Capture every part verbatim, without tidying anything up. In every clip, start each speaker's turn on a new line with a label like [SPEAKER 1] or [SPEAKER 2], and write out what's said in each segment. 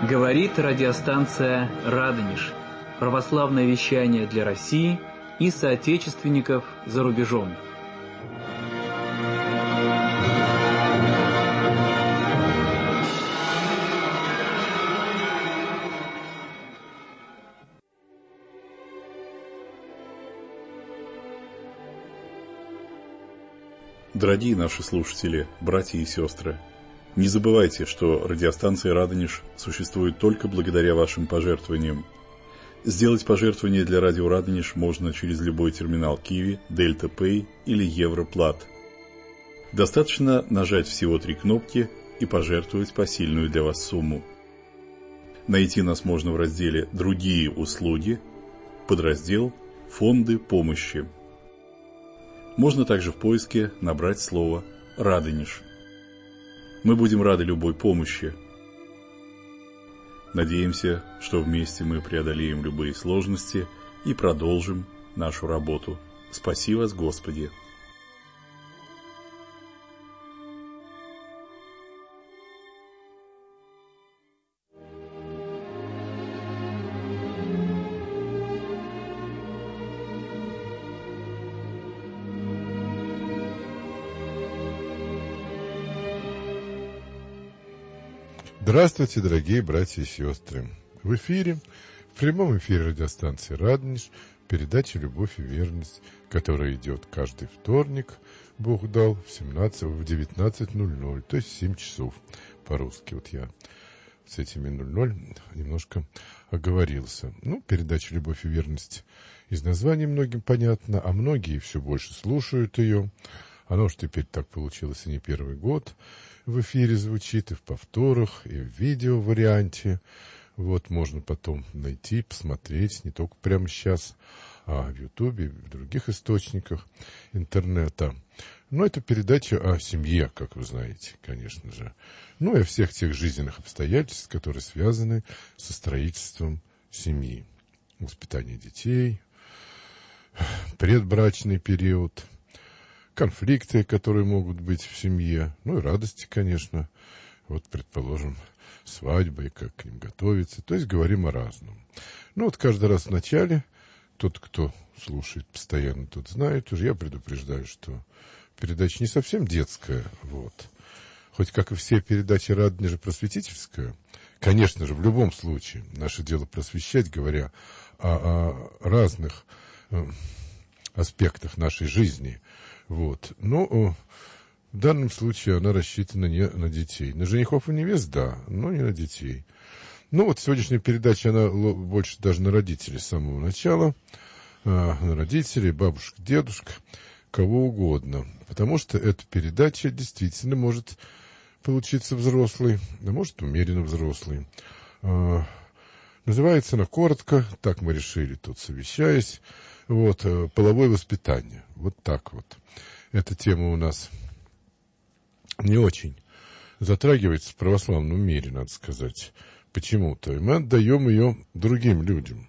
[SPEAKER 1] Говорит радиостанция «Радонеж». Православное вещание для России и соотечественников за рубежом.
[SPEAKER 2] Дорогие наши слушатели, братья и сестры, не забывайте, что радиостанция «Радонеж» существует только благодаря вашим пожертвованиям. Сделать пожертвование для радио «Радонеж» можно через любой терминал Киви, Дельта Пэй или Европлат. Достаточно нажать всего три кнопки и пожертвовать посильную для вас сумму. Найти нас можно в разделе «Другие услуги», подраздел «Фонды помощи». Можно также в поиске набрать слово «Радонеж». Мы будем рады любой помощи. Надеемся, что вместе мы преодолеем любые сложности и продолжим нашу работу. Спаси вас, Господи!
[SPEAKER 3] Здравствуйте, дорогие братья и сестры! В эфире, в прямом эфире радиостанции «Радонеж», передача «Любовь и верность», которая идет каждый вторник, Бог дал, в, семнадцать, в девятнадцать ноль ноль, то есть в семь часов по-русски. Вот я с этими ноль ноль немножко оговорился. Ну, передача «Любовь и верность» из названия многим понятно, а многие все больше слушают ее. Оно уж теперь так получилось и не первый год. В эфире звучит и в повторах, и в видео-варианте. Вот, можно потом найти, посмотреть, не только прямо сейчас, а в Ютубе, в других источниках интернета. Но это передача о семье, как вы знаете, конечно же. Ну и о всех тех жизненных обстоятельствах, которые связаны со строительством семьи. Воспитание детей, предбрачный период, конфликты, которые могут быть в семье, ну и радости, конечно. Вот, предположим, свадьба и как к ним готовиться. То есть говорим о разном. Ну вот каждый раз в начале, тот, кто слушает постоянно, тот знает уже, я предупреждаю, что передача не совсем детская, вот. Хоть, как и все передачи «Радонеж» просветительская, конечно же, в любом случае, наше дело просвещать, говоря о, о разных э, аспектах нашей жизни. Вот. Но в данном случае она рассчитана не на детей. На женихов и невест, да, но не на детей. Ну вот сегодняшняя передача, она больше даже на родителей с самого начала. На родителей, бабушек, дедушек, кого угодно. Потому что эта передача действительно может получиться взрослой, а может умеренно взрослой. Называется она коротко, так мы решили тут совещаясь. Вот, половое воспитание. Вот так вот. Эта тема у нас не очень затрагивается в православном мире, надо сказать, почему-то. И мы отдаем ее другим людям,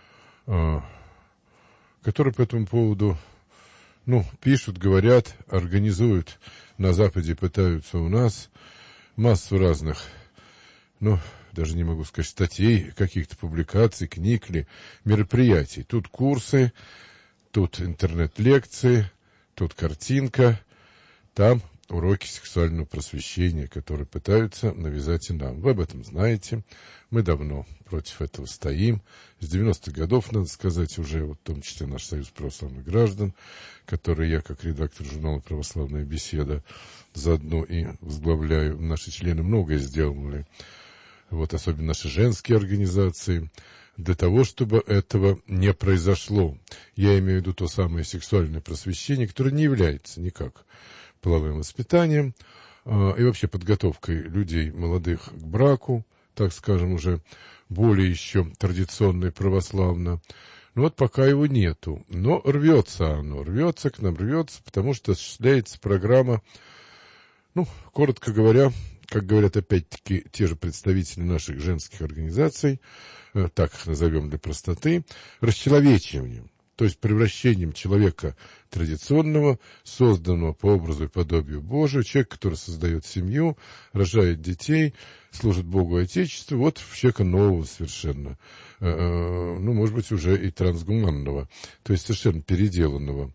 [SPEAKER 3] которые по этому поводу, ну, пишут, говорят, организуют на Западе, пытаются у нас массу разных, ну, даже не могу сказать, статей, каких-то публикаций, книг ли, мероприятий. Тут курсы, тут интернет-лекции, тут картинка, там уроки сексуального просвещения, которые пытаются навязать и нам. Вы об этом знаете. Мы давно против этого стоим. С девяностых годов, надо сказать, уже, вот, в том числе наш Союз православных граждан, который я, как редактор журнала «Православная беседа», заодно и возглавляю, наши члены многое сделали. Вот, особенно наши женские организации, для того, чтобы этого не произошло. Я имею в виду то самое сексуальное просвещение, которое не является никак половым воспитанием э, и вообще подготовкой людей молодых к браку, так скажем, уже более еще традиционно и православно. Но вот пока его нету. Но рвется оно, рвется к нам, рвется, потому что осуществляется программа, ну, коротко говоря, как говорят опять-таки те же представители наших женских организаций, так их назовем для простоты, расчеловечиванием. то есть превращением человека традиционного, созданного по образу и подобию Божию, человек, который создает семью, рожает детей, служит Богу и Отечеству, вот в человека нового совершенно, ну, может быть, уже и трансгуманного, то есть совершенно переделанного.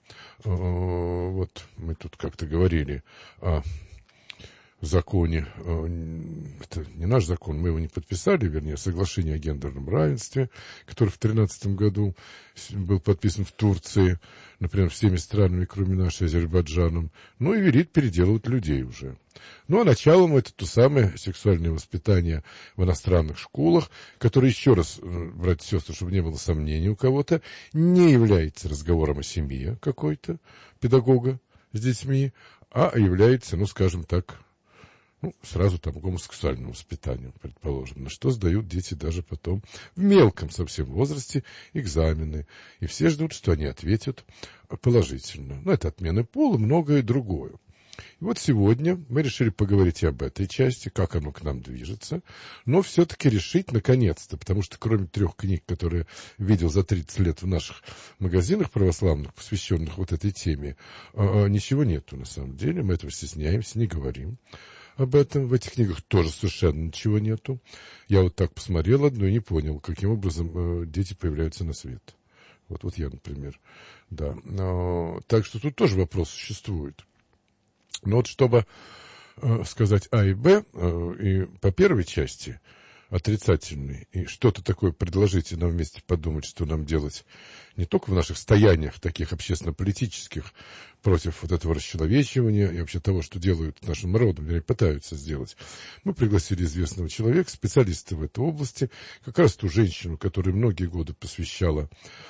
[SPEAKER 3] Вот мы тут как-то говорили о законе, это не наш закон, мы его не подписали, вернее, соглашение о гендерном равенстве, которое в тринадцатом году был подписан в Турции, например, всеми странами, кроме нашей, Азербайджаном, ну и велит переделывать людей уже. Ну, а началом это то самое сексуальное воспитание в иностранных школах, которое, еще раз, братья и сестры, чтобы не было сомнений у кого-то, не является разговором о семье какой-то педагога с детьми, а является, ну, скажем так, ну, сразу там гомосексуальному воспитанию, предположим, на что сдают дети даже потом в мелком совсем возрасте экзамены. И все ждут, что они ответят положительно. Ну, это отмены пола, многое другое. И вот сегодня мы решили поговорить и об этой части, как оно к нам движется, но все-таки решить наконец-то, потому что кроме трех книг, которые видел за тридцать лет в наших магазинах православных, посвященных вот этой теме, ничего нету на самом деле, мы этого стесняемся, не говорим об этом. В этих книгах тоже совершенно ничего нету. Я вот так посмотрел одну и не понял, каким образом э, дети появляются на свет. Вот, вот я, например. Да. Но, так что тут тоже вопрос существует. Но вот чтобы э, сказать А и Б, э, и по первой части отрицательной, и что-то такое предложить, и нам вместе подумать, что нам делать не только в наших стояниях, таких общественно-политических, против вот этого расчеловечивания и вообще того, что делают нашим народом, вернее, пытаются сделать. Мы пригласили известного человека, специалиста в этой области, как раз ту женщину, которая многие годы посвящала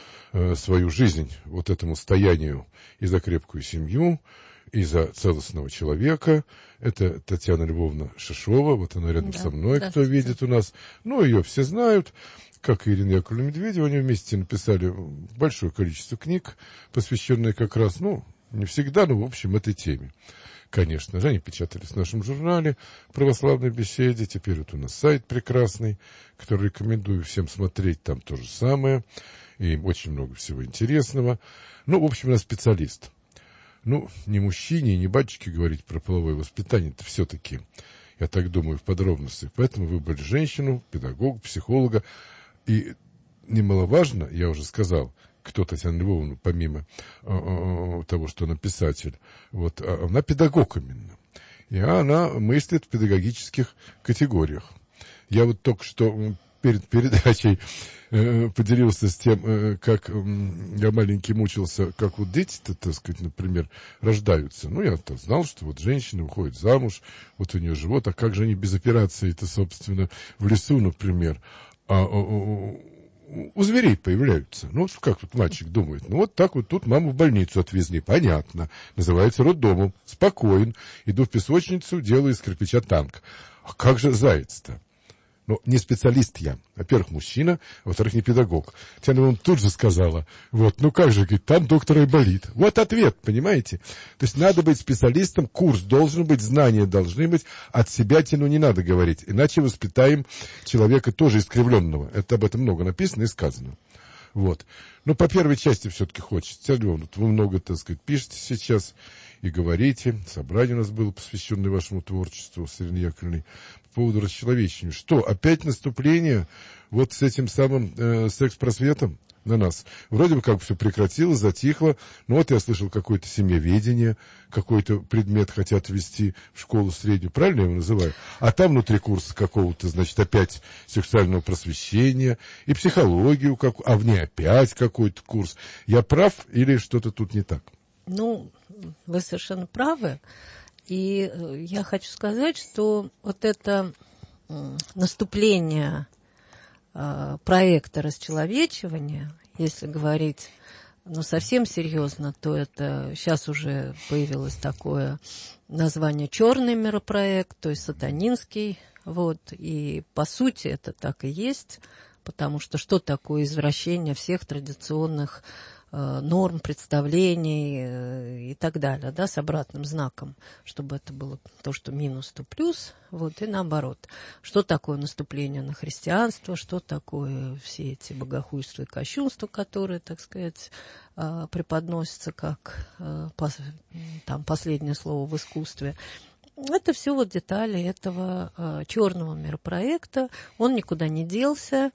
[SPEAKER 3] э, свою жизнь вот этому стоянию и за крепкую семью, и за целостного человека. Это Татьяна Львовна Шишова, вот она рядом да, со мной, кто видит у нас. Ну, ее все знают, как и Ирина Яковлевна Медведева. Они вместе написали большое количество книг, посвященные как раз, ну, не всегда, но, в общем, этой теме. Конечно же, они печатались в нашем журнале «Православной беседе». Теперь вот у нас сайт прекрасный, который рекомендую всем смотреть. Там то же самое. И очень много всего интересного. Ну, в общем, она специалист. Ну, не мужчине, не батюшке говорить про половое воспитание, это все-таки, я так думаю, в подробностях. Поэтому выбрали женщину, педагога, психолога. И немаловажно, я уже сказал, кто Татьяна Львовна, помимо э, того, что она писатель, вот, она педагог именно. И она мыслит в педагогических категориях. Я вот только что перед передачей э, поделился с тем, э, как э, я маленький мучился, как вот дети-то, так сказать, например, рождаются. Ну, я-то знал, что вот женщина выходит замуж, вот у нее живот, а как же они без операции-то, собственно, в лесу, например, а, а, а у зверей появляются. Ну, вот как вот мальчик думает. Ну, вот так вот тут маму в больницу отвезли. Понятно. Называется роддомом. Спокоен. Иду в песочницу, делаю из кирпича танк. А как же заяц-то? Ну, не специалист я. Во-первых, мужчина, а во-вторых, не педагог. Татьяна он тут же сказала, вот, ну как же, говорит, там доктора и болит. Вот ответ, понимаете? То есть надо быть специалистом, курс должен быть, знания должны быть, от себя тяну не надо говорить. Иначе воспитаем человека тоже искривленного. Это об этом много написано и сказано. Вот. Но по первой части все-таки хочется. Татьяна Львовна, вы много, так сказать, пишете сейчас и говорите. Собрание у нас было, посвященное вашему творчеству с Ириной Яковлевной, по поводу расчеловечения. Что, опять наступление вот с этим самым э, секс-просветом на нас? Вроде бы как все прекратилось, затихло. Ну вот я слышал какое-то семьеведение, какой-то предмет хотят ввести в школу среднюю. Правильно я его называю? А там внутри курса какого-то, значит, опять сексуального просвещения и психологию, как... а в ней опять какой-то курс. Я прав или что-то тут не так?
[SPEAKER 4] Ну, вы совершенно правы. И я хочу сказать, что вот это наступление проекта расчеловечивания, если говорить, ну, совсем серьезно, то это сейчас уже появилось такое название «Черный миропроект», то есть сатанинский, вот, и по сути это так и есть, потому что что такое извращение всех традиционных норм, представлений и так далее, да, с обратным знаком, чтобы это было то, что минус, то плюс, вот, и наоборот. Что такое наступление на христианство, что такое все эти богохульства и кощунства, которые, так сказать, преподносятся как там последнее слово в искусстве. Это все вот детали этого черного миропроекта. Он никуда не делся,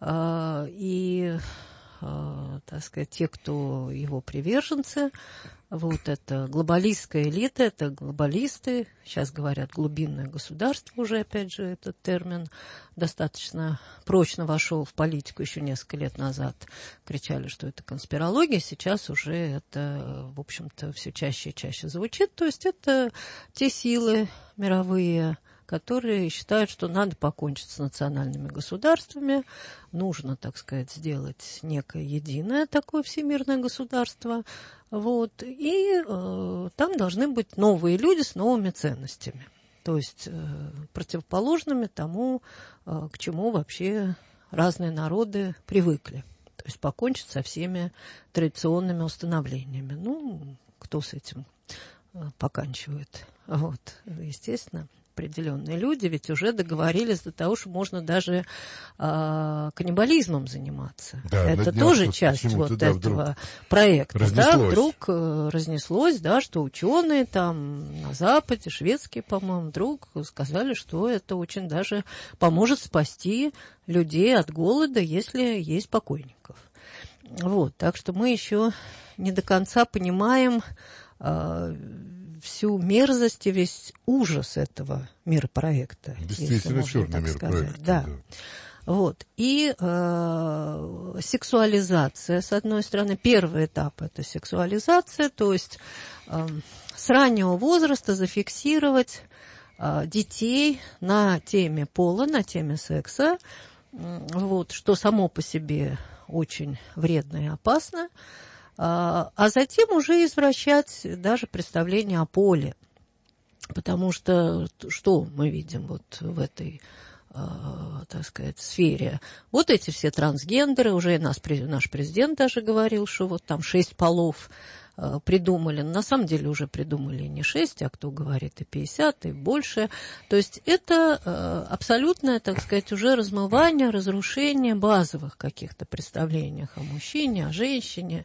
[SPEAKER 4] и, так сказать, те, кто его приверженцы, вот это глобалистская элита, это глобалисты, сейчас говорят глубинное государство уже, опять же, этот термин достаточно прочно вошел в политику еще несколько лет назад. Кричали, что это конспирология, сейчас уже это, в общем-то, все чаще и чаще звучит. То есть это те силы мировые, которые считают, что надо покончить с национальными государствами, нужно, так сказать, сделать некое единое такое всемирное государство, вот, и э, там должны быть новые люди с новыми ценностями, то есть э, противоположными тому, э, к чему вообще разные народы привыкли, то есть покончить со всеми традиционными установлениями. Ну, кто с этим э, поканчивает? Вот, естественно. Определенные люди ведь уже договорились до того, что можно даже э, каннибализмом заниматься. Да, это тоже часть вот да, этого проекта.
[SPEAKER 3] Разнеслось.
[SPEAKER 4] Да, вдруг э, разнеслось, да, что ученые там на Западе, шведские, по-моему, вдруг сказали, что это очень даже поможет спасти людей от голода, если есть покойников. Вот, так что мы еще не до конца понимаем э, всю мерзость и весь ужас этого миропроекта.
[SPEAKER 3] Действительно, черный миропроект.
[SPEAKER 4] Да. да. Вот. И э, сексуализация, с одной стороны. Первый этап – это сексуализация, то есть э, с раннего возраста зафиксировать э, детей на теме пола, на теме секса, э, вот, что само по себе очень вредно и опасно. А затем уже извращать даже представление о поле. Потому что что мы видим вот в этой, так сказать, сфере? Вот эти все трансгендеры, уже наш, наш президент даже говорил, что вот там шесть полов придумали. На самом деле уже придумали не шесть, а кто говорит и пятьдесят, и больше. То есть это абсолютное, так сказать, уже размывание, разрушение базовых каких-то представлений о мужчине, о женщине,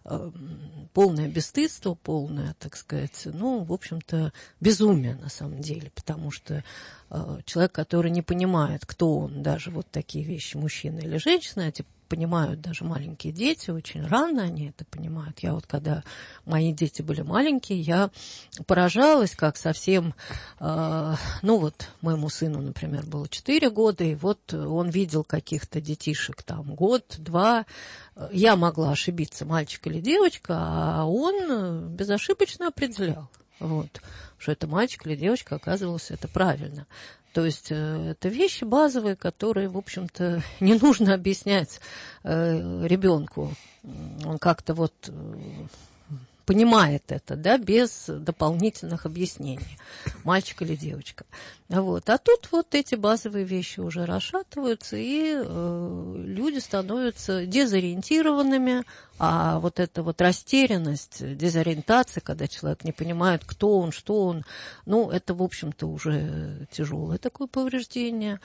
[SPEAKER 4] полное бесстыдство, полное, так сказать, ну, в общем-то, безумие на самом деле, потому что человек, который не понимает, кто он, даже вот такие вещи, мужчина или женщина, эти понимают даже маленькие дети, очень рано они это понимают. Я вот, когда мои дети были маленькие, я поражалась, как совсем, э, ну вот, моему сыну, например, было четыре года, и вот он видел каких-то детишек там год-два. Я могла ошибиться, мальчик или девочка, а он безошибочно определял, вот, что это мальчик или девочка, оказывалось, это правильно. То есть э, это вещи базовые, которые, в общем-то, не нужно объяснять э, ребенку. Он как-то вот э, понимает это, да, без дополнительных объяснений, мальчик или девочка. Вот. А тут вот эти базовые вещи уже расшатываются, и э, люди становятся дезориентированными, а вот эта вот растерянность, дезориентация, когда человек не понимает, кто он, что он, ну, это, в общем-то, уже тяжелое такое повреждение,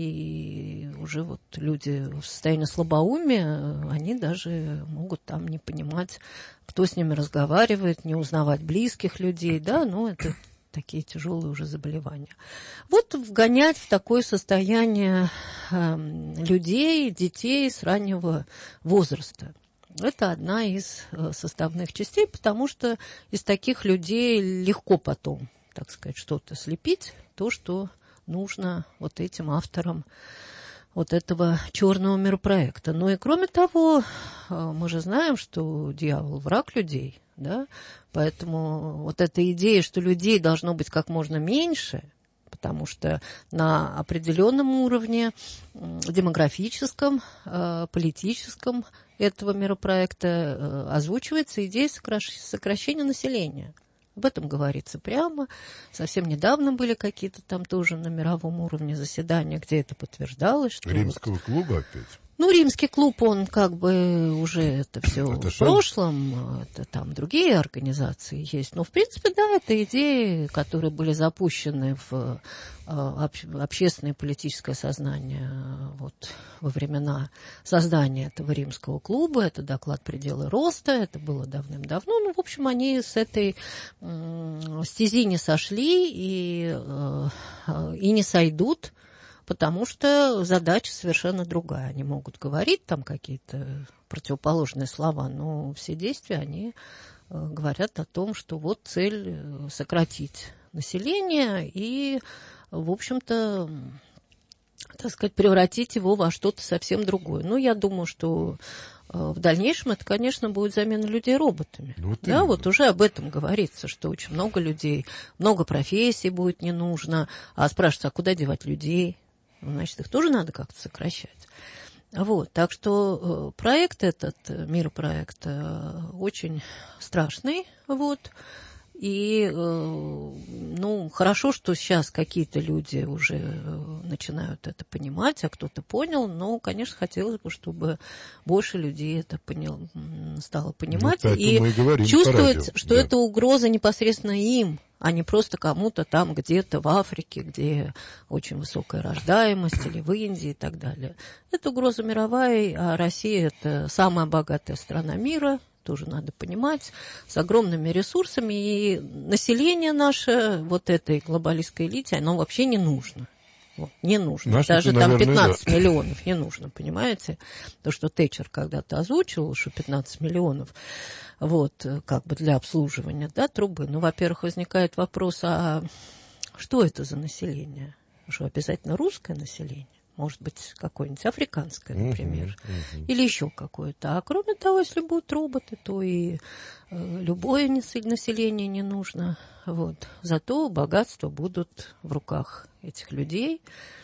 [SPEAKER 4] и уже вот люди в состоянии слабоумия, они даже могут там не понимать, кто с ними разговаривает, не узнавать близких людей, да, ну, это такие тяжелые уже заболевания. Вот вгонять в такое состояние э, людей, детей с раннего возраста. Это одна из э, составных частей, потому что из таких людей легко потом, так сказать, что-то слепить, то, что нужно вот этим авторам вот этого черного миропроекта. Ну и кроме того, мы же знаем, что дьявол враг людей, да, поэтому вот эта идея, что людей должно быть как можно меньше, потому что на определенном уровне демографическом, политическом этого миропроекта озвучивается идея сокращения населения. Об этом говорится прямо. Совсем недавно были какие-то там тоже на мировом уровне заседания, где это подтверждалось. Что
[SPEAKER 3] Римского
[SPEAKER 4] вот,
[SPEAKER 3] клуба опять?
[SPEAKER 4] Ну, римский клуб, он как бы уже это все в прошлом, это там другие организации есть. Но, в принципе, да, это идеи, которые были запущены в общественное и политическое сознание вот, во времена создания этого римского клуба. Это доклад «Пределы роста», это было давным-давно. Ну, в общем, они с этой стези не сошли и, и не сойдут, потому что задача совершенно другая. Они могут говорить там какие-то противоположные слова, но все действия, они э, говорят о том, что вот цель сократить население и, в общем-то, так сказать, превратить его во что-то совсем другое. Ну, я думаю, что э, в дальнейшем это, конечно, будет замена людей роботами. Вот да, именно. Вот уже об этом говорится, что очень много людей, много профессий будет не нужно. А спрашивается, а куда девать людей? Значит, их тоже надо как-то сокращать. Вот, так что проект этот, миропроект, очень страшный, вот, и, ну, хорошо, что сейчас какие-то люди уже начинают это понимать, а кто-то понял, но, конечно, хотелось бы, чтобы больше людей это понял, стало понимать ну, и, и чувствовать, что да. это угроза непосредственно им, а не просто кому-то там где-то в Африке, где очень высокая рождаемость, или в Индии и так далее. Это угроза мировая, а Россия – это самая богатая страна мира, тоже надо понимать, с огромными ресурсами, и население наше, вот этой глобалистской элите, оно вообще не нужно. Вот, не нужно. Наши Даже там наверное, пятнадцать да. миллионов не нужно, понимаете? То, что Тэтчер когда-то озвучил, что пятнадцать миллионов, вот, как бы для обслуживания, да, трубы. Ну, во-первых, возникает вопрос, а что это за население? Что, обязательно русское население? Может быть, какое-нибудь африканское, например, uh-huh, uh-huh. или еще какое-то. А кроме того, если будут роботы, то и э, любое население не нужно. Вот. Зато богатства будут в руках этих людей,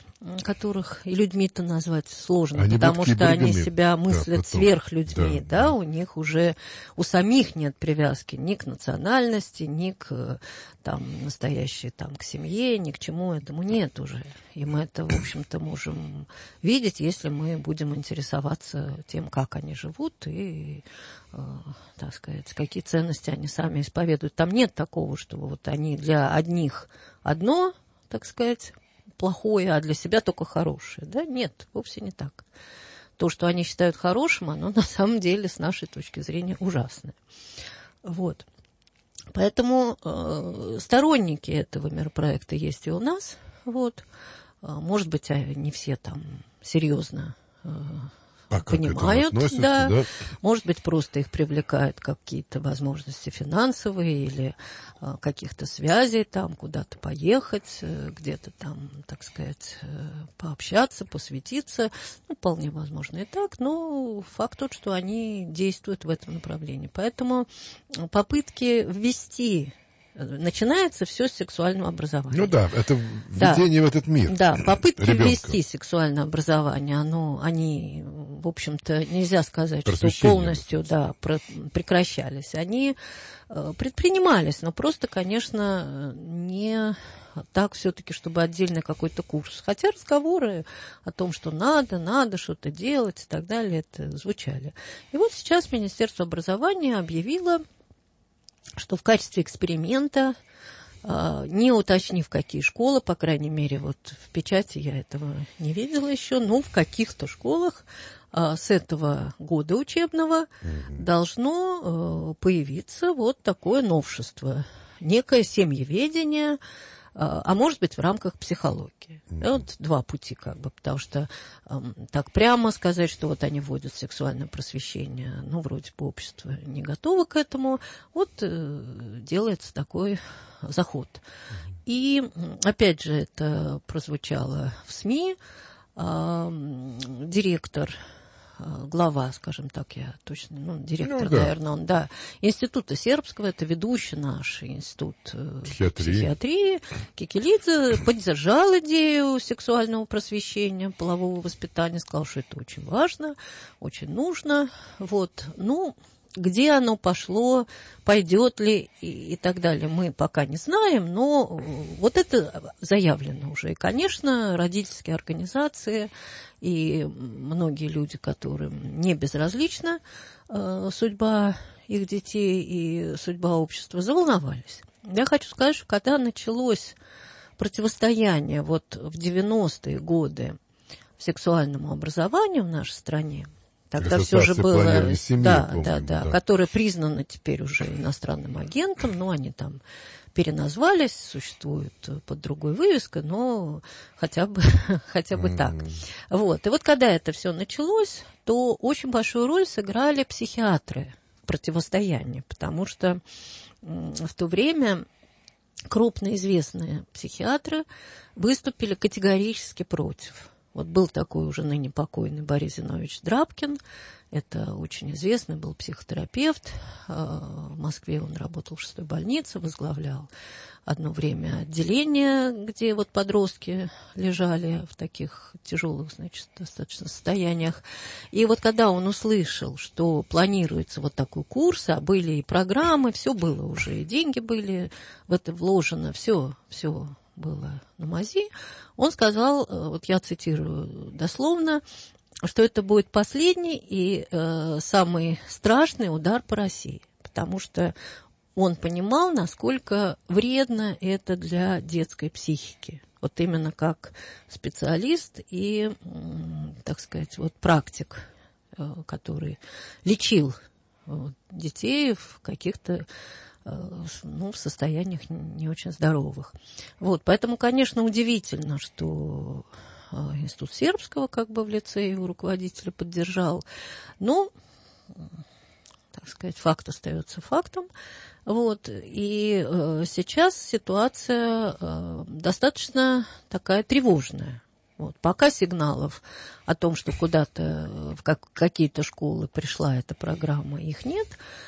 [SPEAKER 4] которых и людьми-то назвать сложно, они потому что они себя мыслят да, сверхлюдьми, да, да, у них уже, у самих нет привязки ни к национальности, ни к там, настоящей там, к семье, ни к чему этому нет уже. И мы это, в общем-то, можем видеть, если мы будем интересоваться тем, как они живут и, э, так сказать, какие ценности они сами исповедуют. Там нет такого, что вот они для одних одно, так сказать, плохое, а для себя только хорошее. Да? Нет, вовсе не так. То, что они считают хорошим, оно на самом деле с нашей точки зрения ужасное. Вот. Поэтому э, сторонники этого миропроекта есть и у нас. Вот. Может быть, не все там серьезно э, а понимают, да. да. Может быть, просто их привлекают какие-то возможности финансовые или э, каких-то связей, там, куда-то поехать, э, где-то там, так сказать, э, пообщаться, посвятиться. Ну, вполне возможно и так, но факт тот, что они действуют в этом направлении. Поэтому попытки ввести... Начинается все с сексуального образования.
[SPEAKER 3] Ну да, это введение да. в этот мир.
[SPEAKER 4] Да, попытки ребенка. Ввести сексуальное образование, оно, они, в общем-то, нельзя сказать, что полностью да, про- прекращались. Они э, предпринимались, но просто, конечно, не так все-таки, чтобы отдельный какой-то курс. Хотя разговоры о том, что надо, надо что-то делать и так далее, это звучали. И вот сейчас Министерство образования объявило, что в качестве эксперимента, не уточнив, какие школы, по крайней мере, вот в печати я этого не видела еще, но в каких-то школах с этого года учебного mm-hmm. должно появиться вот такое новшество, некое семьеведение, а может быть, в рамках психологии. Mm-hmm. Вот два пути, как бы, потому что эм, так прямо сказать, что вот они вводят сексуальное просвещение, ну, вроде бы общество не готово к этому, вот э, делается такой заход. Mm-hmm. И, опять же, это прозвучало в СМИ, э, директор, глава, скажем так, я точно, ну, директор, ну, да. наверное, он, да, Института сербского, это ведущий наш институт психиатрии, психиатрии Кикилидзе, поддержал идею сексуального просвещения, полового воспитания, сказал, что это очень важно, очень нужно, вот, ну, Где оно пошло, пойдет ли и, и так далее, мы пока не знаем, но вот это заявлено уже. И, конечно, родительские организации и многие люди, которым не безразлична э, судьба их детей и судьба общества, заволновались. Я хочу сказать, что когда началось противостояние вот в девяностые годы сексуальному образованию в нашей стране, тогда все же было, семьи, да, помню, да, да, да, которое признано теперь уже иностранным агентом, но они там переназвались, существуют под другой вывеской, но хотя бы, хотя бы mm-hmm. так. Вот. И вот когда это все началось, то очень большую роль сыграли психиатры в противостоянии, потому что в то время крупные известные психиатры выступили категорически против. Вот был такой уже ныне покойный Борис Зиновьевич Драбкин, это очень известный был психотерапевт, в Москве он работал в шестой больнице, возглавлял одно время отделение, где вот подростки лежали в таких тяжелых, значит, достаточно состояниях. И вот когда он услышал, что планируется вот такой курс, а были и программы, все было уже, и деньги были в это вложено, все, все было на мази, он сказал, вот я цитирую дословно, что это будет последний и э, самый страшный удар по России, потому что он понимал, насколько вредно это для детской психики. Вот именно как специалист и, так сказать, вот практик, э, который лечил вот, детей в каких-то ну, в состояниях не очень здоровых. Вот, поэтому, конечно, удивительно, что Институт Сербского как бы в лице его руководителя поддержал. Но, так сказать, факт остается фактом. Вот, и э, сейчас ситуация э, достаточно такая тревожная. Вот, пока сигналов о том, что куда-то в как, какие-то школы пришла эта программа, их нет.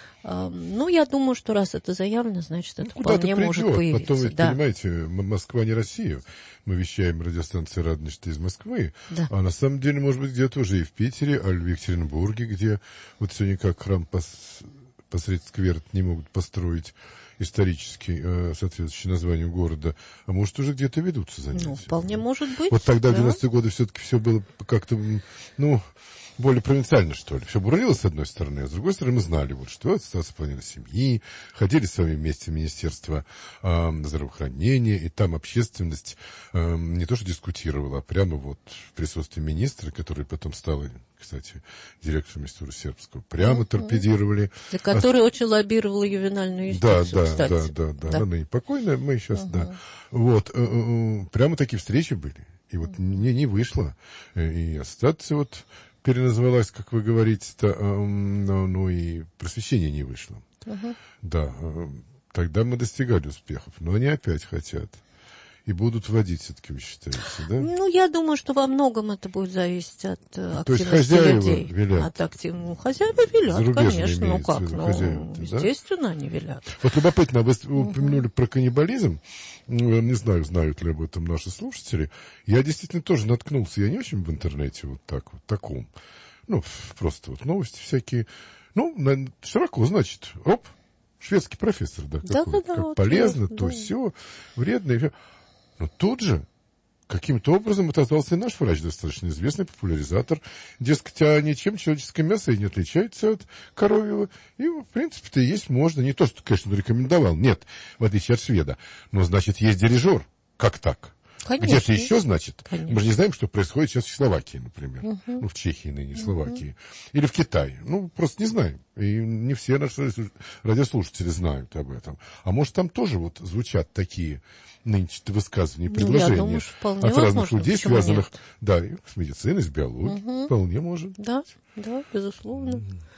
[SPEAKER 4] Ну, я думаю, что раз это заявлено, значит, это ну, вполне может появиться.
[SPEAKER 3] Потом, ведь,
[SPEAKER 4] да.
[SPEAKER 3] понимаете, Москва не Россия. Мы вещаем радиостанции «Радонеж» из Москвы.
[SPEAKER 4] Да.
[SPEAKER 3] А на самом деле, может быть, где-то уже и в Питере, а в Екатеринбурге, где вот все никак храм пос... посред сквера не могут построить исторический, э, соответствующий названию города, а может, уже где-то ведутся занятия.
[SPEAKER 4] Ну, вполне может быть.
[SPEAKER 3] Вот тогда,
[SPEAKER 4] да.
[SPEAKER 3] в девяностые годы, все-таки все было как-то, ну... более провинциально, что ли. Все бурлило, с одной стороны, а с другой стороны, мы знали, вот, что это ситуация планирования семьи, ходили с вами вместе в Министерство э, здравоохранения, и там общественность э, не то что дискутировала, а прямо вот в присутствии министра, который потом стал, кстати, директором Института Сербского, прямо mm-hmm. торпедировали.
[SPEAKER 4] За который а... очень лоббировала ювенальную юстицию,
[SPEAKER 3] да, да,
[SPEAKER 4] кстати.
[SPEAKER 3] Да, да, да, да. Она не покойная, мы сейчас,
[SPEAKER 4] uh-huh.
[SPEAKER 3] да. Вот, э, э, прямо такие встречи были. И вот uh-huh. не, не вышло. И ассоциация вот переназвалась, как вы говорите-то, э, ну, ну и просвещение не вышло. Uh-huh. Да, э, тогда мы достигали успехов, но они опять хотят. И будут вводить, все-таки, вы считаете, да?
[SPEAKER 4] Ну, я думаю, что во многом это будет зависеть от активности
[SPEAKER 3] То есть хозяева
[SPEAKER 4] людей.
[SPEAKER 3] Велят?
[SPEAKER 4] От актив... Ну, хозяева велят, конечно. Ну, как? Ну, естественно, да? Они велят.
[SPEAKER 3] Вот любопытно, вы uh-huh. упомянули про каннибализм. Не знаю, знают ли об этом наши слушатели. Я действительно тоже наткнулся. Я не очень в интернете вот так вот, таком. Ну, просто вот новости всякие. Ну, широко, значит, оп, шведский профессор, да,
[SPEAKER 4] да,
[SPEAKER 3] какой,
[SPEAKER 4] да, да,
[SPEAKER 3] как
[SPEAKER 4] вот
[SPEAKER 3] полезно,
[SPEAKER 4] да.
[SPEAKER 3] то все, вредно и все. Но тут же каким-то образом отозвался и наш врач, достаточно известный популяризатор. Дескать, а ничем человеческое мясо и не отличается от коровьего. И, в принципе-то, есть можно. Не то, что, конечно, он рекомендовал. Нет, в отличие от шведа. Но, значит, есть дирижер. Как так?
[SPEAKER 4] Конечно.
[SPEAKER 3] Где-то еще, значит.
[SPEAKER 4] Конечно.
[SPEAKER 3] Мы же не знаем, что происходит сейчас в Словакии, например.
[SPEAKER 4] Угу.
[SPEAKER 3] Ну, в Чехии ныне, в Словакии.
[SPEAKER 4] Угу.
[SPEAKER 3] Или в Китае. Ну, просто не знаем. И не все наши радиослушатели знают об этом. А может, там тоже вот звучат такие нынче высказывания, предложения
[SPEAKER 4] ну, думаю, от
[SPEAKER 3] разных
[SPEAKER 4] возможно,
[SPEAKER 3] людей, связанных
[SPEAKER 4] нет?
[SPEAKER 3] да, с медициной, с биологией. Угу. Вполне может.
[SPEAKER 4] Да, да, безусловно.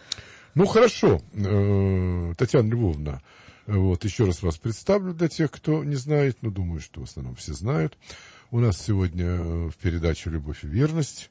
[SPEAKER 3] Ну, хорошо. Татьяна Львовна, вот, еще раз вас представлю для тех, кто не знает, но думаю, что в основном все знают. У нас сегодня в передаче «Любовь и верность»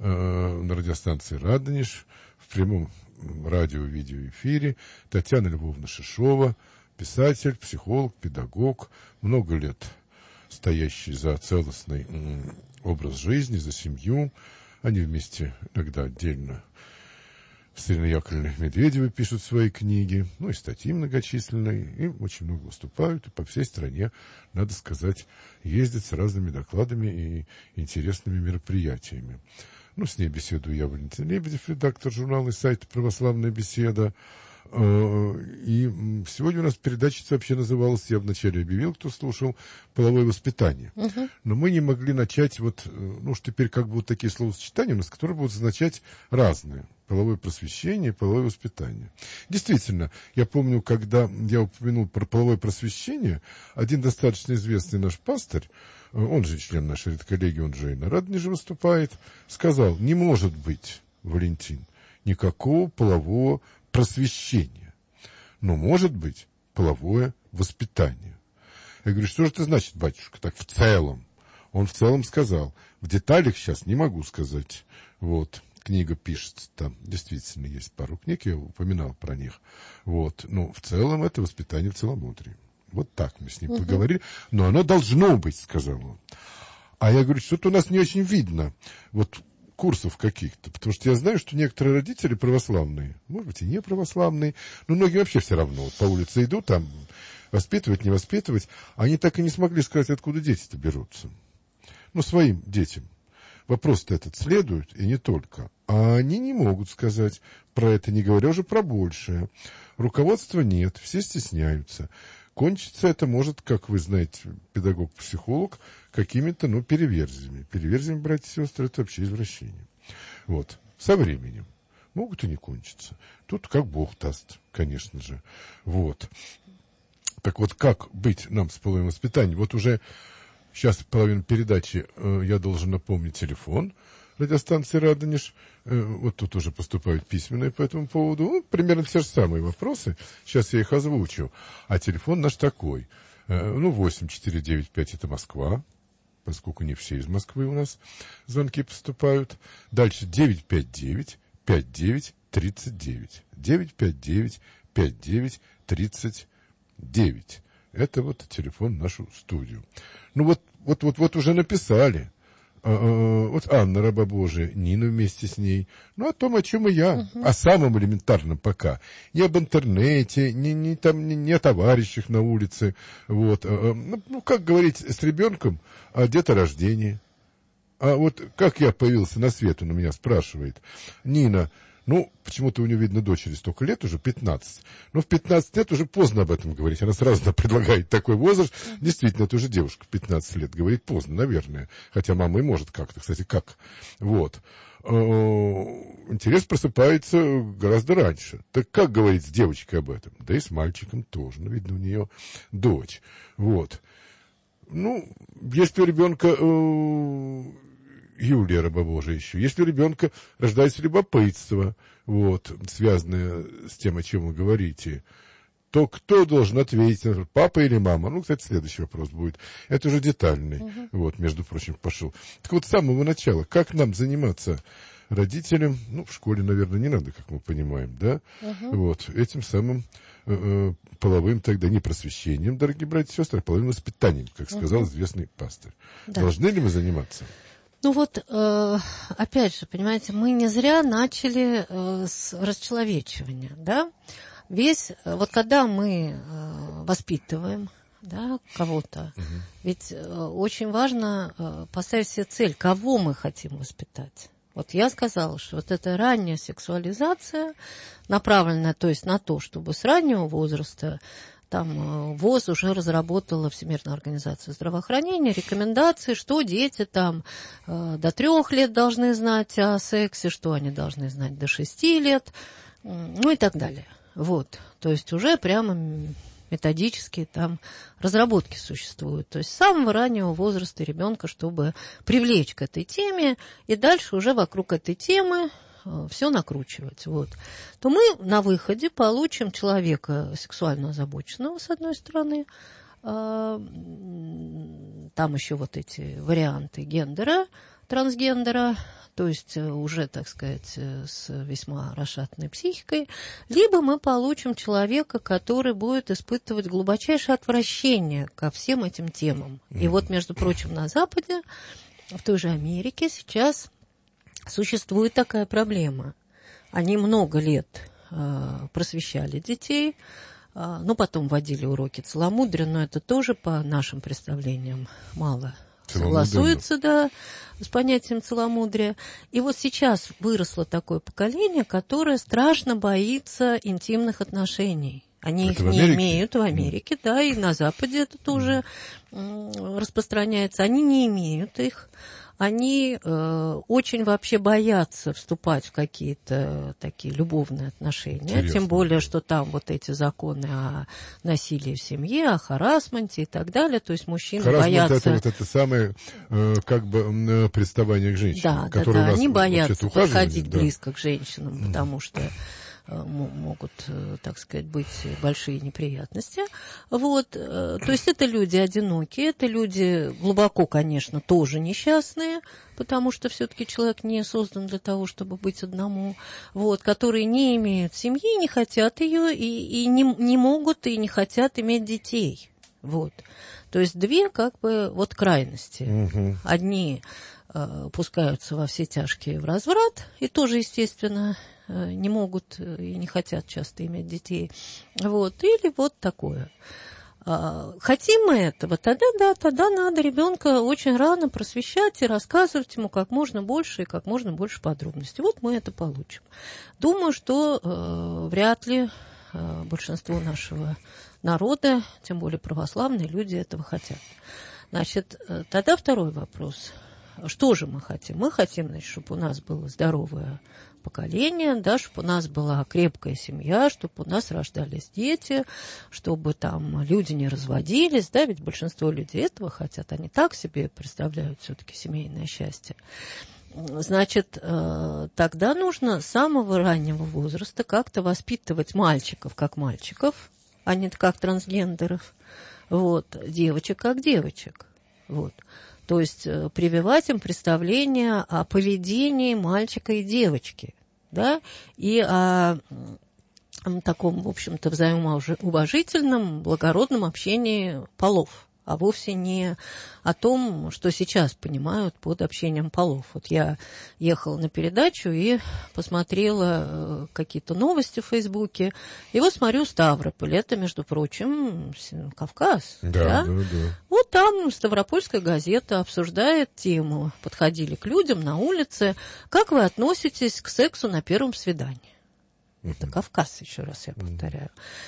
[SPEAKER 3] на радиостанции «Радонеж» в прямом радио-видеоэфире Татьяна Львовна Шишова, писатель, психолог, педагог, много лет стоящий за целостный образ жизни, за семью. Они вместе иногда отдельно Катерина Яковлевна Медведева пишут свои книги, ну и статьи многочисленные, и очень много выступают, и по всей стране, надо сказать, ездят с разными докладами и интересными мероприятиями. Ну, с ней беседую я, Валентин Лебедев, редактор журнала и сайта «Православная беседа». И сегодня у нас передача вообще называлась, я вначале объявил, кто слушал, «Половое воспитание». Uh-huh. Но мы не могли начать вот, ну уж теперь как бы вот такие словосочетания у нас, которые будут означать разные. Половое просвещение, половое воспитание. Действительно, я помню, когда я упомянул про половое просвещение, один достаточно известный наш пастырь, он же член нашей редколлегии, он же и на Радонеже выступает, сказал: не может быть, Валентин, никакого полового просвещения, но может быть половое воспитание. Я говорю, что же это значит, батюшка, так в целом? Он в целом сказал, в деталях сейчас не могу сказать, вот. Книга пишется там, действительно, есть пару книг, я упоминал про них. Вот. Но в целом это воспитание в целомудрии. Вот так мы с ним uh-huh. поговорили. Но оно должно быть, сказал он. А я говорю, что-то у нас не очень видно вот курсов каких-то. Потому что я знаю, что некоторые родители православные, может быть, и не православные, но многие вообще все равно. Вот по улице идут, там воспитывать, не воспитывать. Они так и не смогли сказать, откуда дети-то берутся. Ну, своим детям. Вопрос-то этот следует, и не только. А они не могут сказать про это, не говоря уже про большее. Руководства нет, все стесняются. Кончится это может, как вы знаете, педагог-психолог, какими-то, ну, переверзиями. Переверзиями, братья и сестры, это вообще извращение. Вот. Со временем. Могут и не кончиться. Тут как Бог даст, конечно же. Вот. Так вот, как быть нам с половым воспитанием? Вот уже... Сейчас половину передачи э, я должен напомнить телефон радиостанции «Радонеж». Э, вот тут уже поступают письменные по этому поводу. Ну, примерно те же самые вопросы. Сейчас я их озвучу. А телефон наш такой. Э, ну, восемь четыре девять пять это Москва, поскольку не все из Москвы у нас звонки поступают. Дальше девять пять девять пять девять тридцать девять. девять пять девять пять девять тридцать девять. Это вот телефон в нашу студию. Ну вот, вот, вот, вот уже написали. А, а, вот Анна, раба Божия, Нина вместе с ней. Ну, о том, о чем и я. Uh-huh. О самом элементарном пока. Не об интернете, не, не, там, не, не о товарищах на улице. Вот. А, ну, ну, как говорить с ребенком о деторождении. А вот как я появился на свет, он у меня спрашивает. Нина, ну, почему-то у нее, видно, дочери столько лет, уже пятнадцать. Но в пятнадцать лет уже поздно об этом говорить. Она сразу предлагает такой возраст. Действительно, это уже девушка пятнадцать лет. Говорит поздно, наверное. Хотя мама и может как-то. Кстати, как? Вот. Интерес просыпается гораздо раньше. Так как говорить с девочкой об этом? Да и с мальчиком тоже. Ну, видно, у нее дочь. Вот. Ну, если у ребенка... Юлия, раба Божия, еще. Если у ребенка рождается любопытство, вот, связанное с тем, о чем вы говорите, то кто должен ответить, например, папа или мама? Ну, кстати, следующий вопрос будет. Это уже детальный, uh-huh. вот, между прочим, пошел. Так вот, с самого начала, как нам заниматься родителям, ну, в школе, наверное, не надо, как мы понимаем, да, uh-huh. вот, этим самым э, половым тогда не просвещением, дорогие братья и сестры, а половым воспитанием, как сказал uh-huh. известный пастырь. Да. Должны ли мы заниматься?
[SPEAKER 4] Ну вот, э, опять же, понимаете, мы не зря начали э, с расчеловечивания, да? Весь, вот когда мы э, воспитываем, да, кого-то, угу. ведь э, очень важно э, поставить себе цель, кого мы хотим воспитать. Вот я сказала, что вот эта ранняя сексуализация направлена, то есть на то, чтобы с раннего возраста там ВОЗ уже разработала, Всемирная организация здравоохранения, рекомендации, что дети там э, до трех лет должны знать о сексе, что они должны знать до шести лет, ну и так далее. Вот, то есть уже прямо методические там разработки существуют. То есть с самого раннего возраста ребенка, чтобы привлечь к этой теме, и дальше уже вокруг этой темы все накручивать, вот, то мы на выходе получим человека сексуально озабоченного, с одной стороны, там еще вот эти варианты гендера, трансгендера, то есть уже, так сказать, с весьма расшатанной психикой, либо мы получим человека, который будет испытывать глубочайшее отвращение ко всем этим темам. И вот, между прочим, на Западе, в той же Америке сейчас существует такая проблема. они много лет э, просвещали детей, э, ну, потом вводили уроки целомудрия, но это тоже по нашим представлениям мало согласуется, да, с понятием целомудрия. И вот сейчас выросло такое поколение, которое страшно боится интимных отношений. Они
[SPEAKER 3] это
[SPEAKER 4] их
[SPEAKER 3] в
[SPEAKER 4] не
[SPEAKER 3] Америке?
[SPEAKER 4] имеют в Америке, да, и на Западе это тоже mm. распространяется. Они не имеют их. Они э, очень вообще боятся вступать в какие-то такие любовные отношения. Интересно. Тем более, что там вот эти законы о насилии в семье, о харассменте и так далее. То есть мужчины
[SPEAKER 3] Харассмент
[SPEAKER 4] боятся...
[SPEAKER 3] это вот это самое, э, как бы, приставание к женщинам.
[SPEAKER 4] Да, да, да. Они боятся подходить
[SPEAKER 3] да.
[SPEAKER 4] близко к женщинам, mm. потому что могут, так сказать, быть большие неприятности. Вот. То есть это люди одинокие, это люди глубоко, конечно, тоже несчастные, потому что все-таки человек не создан для того, чтобы быть одному, вот, которые не имеют семьи, не хотят ее и, и не, не могут и не хотят иметь детей. Вот. То есть две как бы вот крайности. Угу. Одни э, пускаются во все тяжкие в разврат и тоже, естественно, не могут и не хотят часто иметь детей. Вот. Или вот такое. Хотим мы этого, тогда да, тогда надо ребенка очень рано просвещать и рассказывать ему как можно больше и как можно больше подробностей. Вот мы это получим. Думаю, что э, вряд ли э, большинство нашего народа, тем более православные люди, этого хотят. Значит, э, тогда второй вопрос. Что же мы хотим? Мы хотим, значит, чтобы у нас было здоровое поколение, да, чтобы у нас была крепкая семья, чтобы у нас рождались дети, чтобы там люди не разводились, да, ведь большинство людей этого хотят, они так себе представляют все-таки семейное счастье. Значит, тогда нужно с самого раннего возраста как-то воспитывать мальчиков как мальчиков, а не как трансгендеров, вот, девочек как девочек, вот. То есть прививать им представление о поведении мальчика и девочки, да, и о таком, в общем-то, взаимоуважительном, благородном общении полов, а вовсе не о том, что сейчас понимают под общением полов. Вот я ехала на передачу и посмотрела какие-то новости в Фейсбуке, и вот смотрю Ставрополь, это, между прочим, Кавказ.
[SPEAKER 3] Да,
[SPEAKER 4] да?
[SPEAKER 3] да, да.
[SPEAKER 4] Вот там Ставропольская газета обсуждает тему, подходили к людям на улице, как вы относитесь к сексу на первом свидании. Это Кавказ, еще раз я повторяю.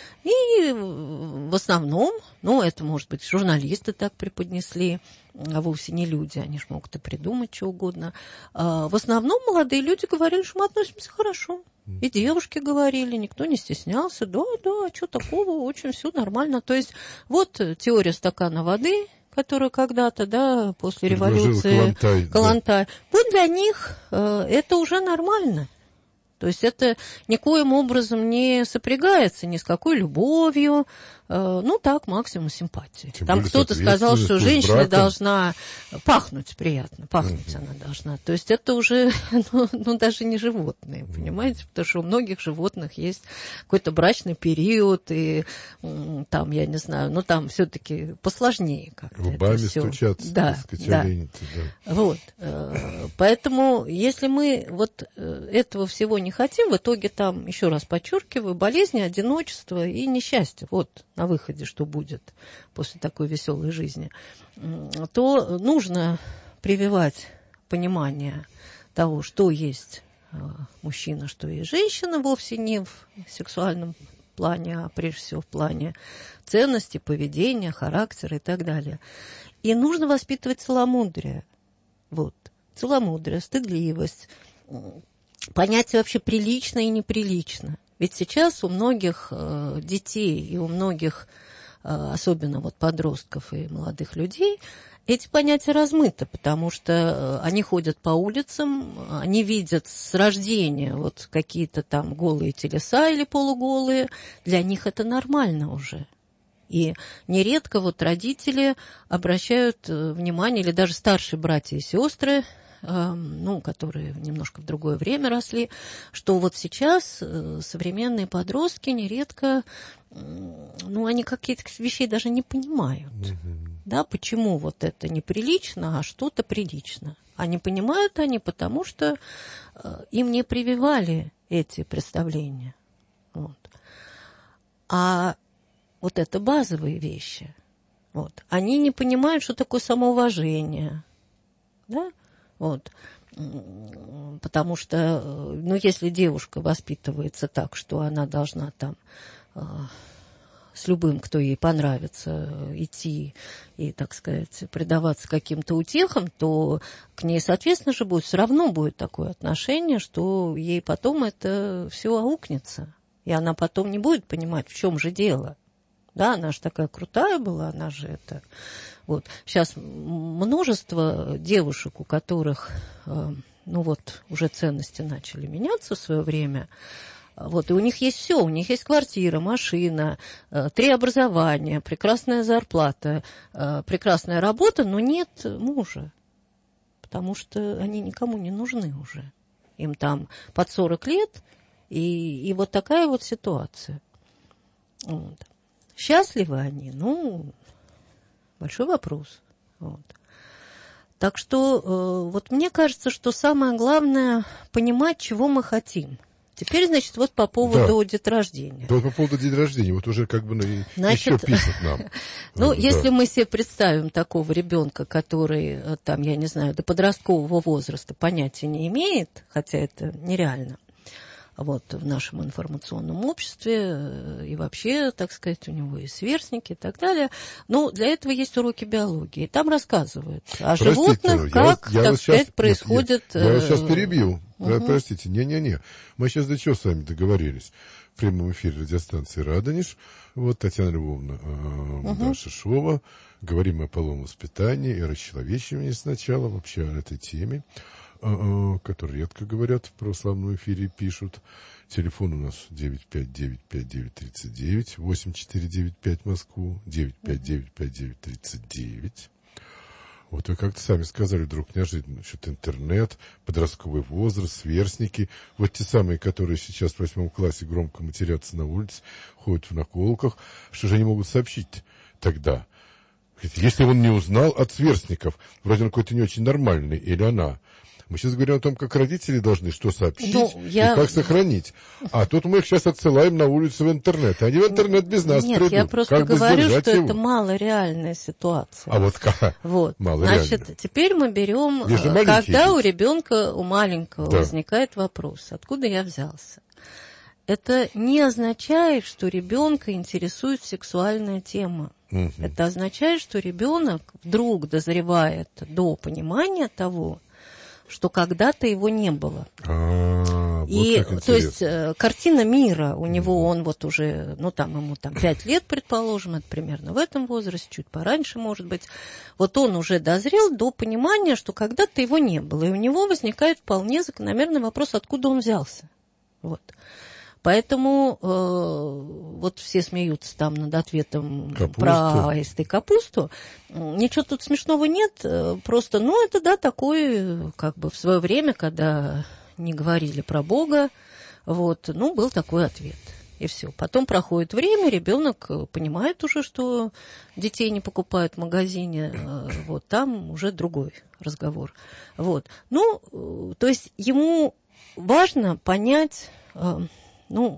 [SPEAKER 4] И в основном, ну, это, может быть, журналисты так преподнесли, а вовсе не люди, они же могут и придумать что угодно. А в основном молодые люди говорили, что мы относимся хорошо. И девушки говорили, никто не стеснялся. Да, да, что такого, очень все нормально. То есть вот теория стакана воды, которая когда-то, да, после революции Калантай, Калантай. Да. Вот для них э, это уже нормально. То есть это никоим образом не сопрягается ни с какой любовью, э, ну так, максимум симпатии. Тем Там кто-то сказал, что женщина браком. должна пахнуть приятно, пахнуть mm-hmm. она должна. То есть это уже, ну, ну даже не животные, mm-hmm. понимаете? Потому что у многих животных есть какой-то брачный период, и там, я не знаю, ну там все-таки посложнее как-то.
[SPEAKER 3] Губами стучаться,
[SPEAKER 4] да, да. да. Вот. Поэтому, если мы вот этого всего не хотим, в итоге там, еще раз подчеркиваю, болезни, одиночество и несчастье. Вот на выходе, что будет после такой веселой жизни. То нужно прививать понимание того, что есть мужчина, что есть женщина, вовсе не в сексуальном плане, а прежде всего в плане ценностей, поведения, характера и так далее. И нужно воспитывать целомудрие. Вот. Целомудрие, стыдливость, понятие вообще прилично и неприлично. Ведь сейчас у многих э, детей и у многих, э, особенно вот подростков и молодых людей, эти понятия размыты, потому что э, они ходят по улицам, они видят с рождения вот какие-то там голые телеса или полуголые, для них это нормально уже. И нередко вот родители обращают внимание, или даже старшие братья и сестры, ну, которые немножко в другое время росли, что вот сейчас современные подростки нередко, ну, они какие-то вещей даже не понимают. Mm-hmm. Да, почему вот это неприлично, а что-то прилично. А не понимают они, потому что им не прививали эти представления. Вот. А вот это базовые вещи. Вот. Они не понимают, что такое самоуважение. Да? Вот. Потому что, ну, если девушка воспитывается так, что она должна там с любым, кто ей понравится, идти и, так сказать, предаваться каким-то утехам, то к ней, соответственно же, будет все равно будет такое отношение, что ей потом это все аукнется. И она потом не будет понимать, в чем же дело. Да, она же такая крутая была, она же это... Вот. Сейчас множество девушек, у которых, ну вот, уже ценности начали меняться в свое время. Вот, и у них есть все, у них есть квартира, машина, три образования, прекрасная зарплата, прекрасная работа, но нет мужа, потому что они никому не нужны уже. Им там под сорок лет, и, и вот такая вот ситуация. Вот. Счастливы они? Ну, большой вопрос. Вот. Так что э, вот мне кажется, что самое главное понимать, чего мы хотим. Теперь, значит, вот по поводу да. деторождения.
[SPEAKER 3] Да, вот по поводу деторождения. Вот уже как бы ну, значит, еще пишут нам.
[SPEAKER 4] Ну,
[SPEAKER 3] да.
[SPEAKER 4] если мы себе представим такого ребенка, который, там, я не знаю, до подросткового возраста понятия не имеет, хотя это нереально, вот, в нашем информационном обществе, и вообще, так сказать, у него есть сверстники и так далее. Ну, для этого есть уроки биологии. Там рассказывают о Простите, животных, как, я, я так сказать, сейчас, происходит...
[SPEAKER 3] Нет, я, я вас сейчас перебью. Угу. Простите, не-не-не. Мы сейчас до чего с вами договорились? В прямом эфире радиостанции «Радонеж». Вот Татьяна Львовна э, угу. Даша Шова. Говорим о половом воспитании и расчеловечивании сначала, вообще о этой теме, которые редко говорят в православном эфире, пишут. Телефон у нас девять пять девять пять девять тридцать девять, восемь четыре девять пять Москву, девять пять девять пять девять тридцать девять. Вот вы как-то сами сказали, вдруг неожиданно, что-то интернет, подростковый возраст, сверстники, вот те самые, которые сейчас в восьмом классе громко матерятся на улице, ходят в наколках, что же они могут сообщить тогда? Если он не узнал от сверстников, вроде он какой-то не очень нормальный, или она. Мы сейчас говорим о том, как родители должны что сообщить ну, я... и как сохранить. А тут мы их сейчас отсылаем на улицу в интернет. Они в интернет без нас
[SPEAKER 4] Нет,
[SPEAKER 3] придут.
[SPEAKER 4] Нет, я просто
[SPEAKER 3] как
[SPEAKER 4] говорю, что
[SPEAKER 3] его?
[SPEAKER 4] это малореальная ситуация.
[SPEAKER 3] А вот как?
[SPEAKER 4] Вот.
[SPEAKER 3] Малореально.
[SPEAKER 4] Значит, теперь мы берем, когда есть. у ребенка, у маленького да. возникает вопрос, откуда я взялся. Это не означает, что ребенка интересует сексуальная тема. Угу. Это означает, что ребенок вдруг дозревает до понимания того, что когда-то его не было.
[SPEAKER 3] А,
[SPEAKER 4] и,
[SPEAKER 3] вот
[SPEAKER 4] то есть, картина мира у него, он вот уже, ну, там, ему там пять лет, предположим, это примерно в этом возрасте, чуть пораньше, может быть. Вот он уже дозрел до понимания, что когда-то его не было. И у него возникает вполне закономерный вопрос, откуда он взялся. Вот. Поэтому э, вот все смеются там над ответом Капусту. про аист и капусту. Ничего тут смешного нет. Просто, ну, это, да, такой, как бы в свое время, когда не говорили про Бога, вот, ну, был такой ответ. И все. Потом проходит время, ребенок понимает уже, что детей не покупают в магазине. Вот, там уже другой разговор. Вот. Ну, то есть ему важно понять... ну,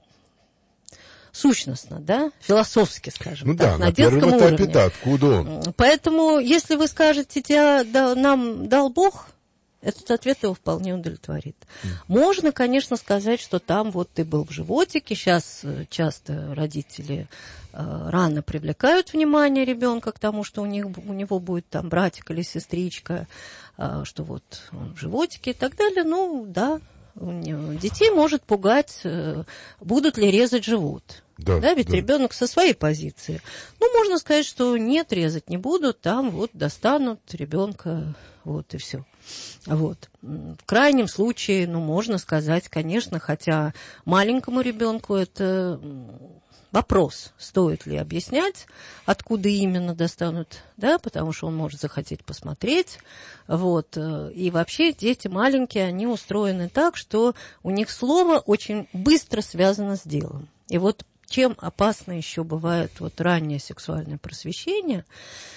[SPEAKER 4] сущностно, да, философски, скажем
[SPEAKER 3] ну,
[SPEAKER 4] так,
[SPEAKER 3] да,
[SPEAKER 4] на,
[SPEAKER 3] на
[SPEAKER 4] детском
[SPEAKER 3] первом этапе,
[SPEAKER 4] уровне.
[SPEAKER 3] да, откуда он?
[SPEAKER 4] Поэтому, если вы скажете, тебя да, нам дал Бог, этот ответ его вполне удовлетворит. Mm. Можно, конечно, сказать, что там вот ты был в животике, сейчас часто родители э, рано привлекают внимание ребенка к тому, что у, них, у него будет там братик или сестричка, э, что вот он в животике и так далее, ну, да. Детей может пугать, будут ли резать живот.
[SPEAKER 3] Да,
[SPEAKER 4] да, ведь
[SPEAKER 3] да.
[SPEAKER 4] ребенок со своей позиции. Ну, можно сказать, что нет, резать не будут, там вот достанут ребенка, вот и все. Вот. В крайнем случае, ну, можно сказать, конечно, хотя маленькому ребенку это... Вопрос, стоит ли объяснять, откуда именно достанут, да, потому что он может захотеть посмотреть, вот, и вообще дети маленькие, они устроены так, что у них слово очень быстро связано с делом. И вот чем опасно еще бывает вот раннее сексуальное просвещение,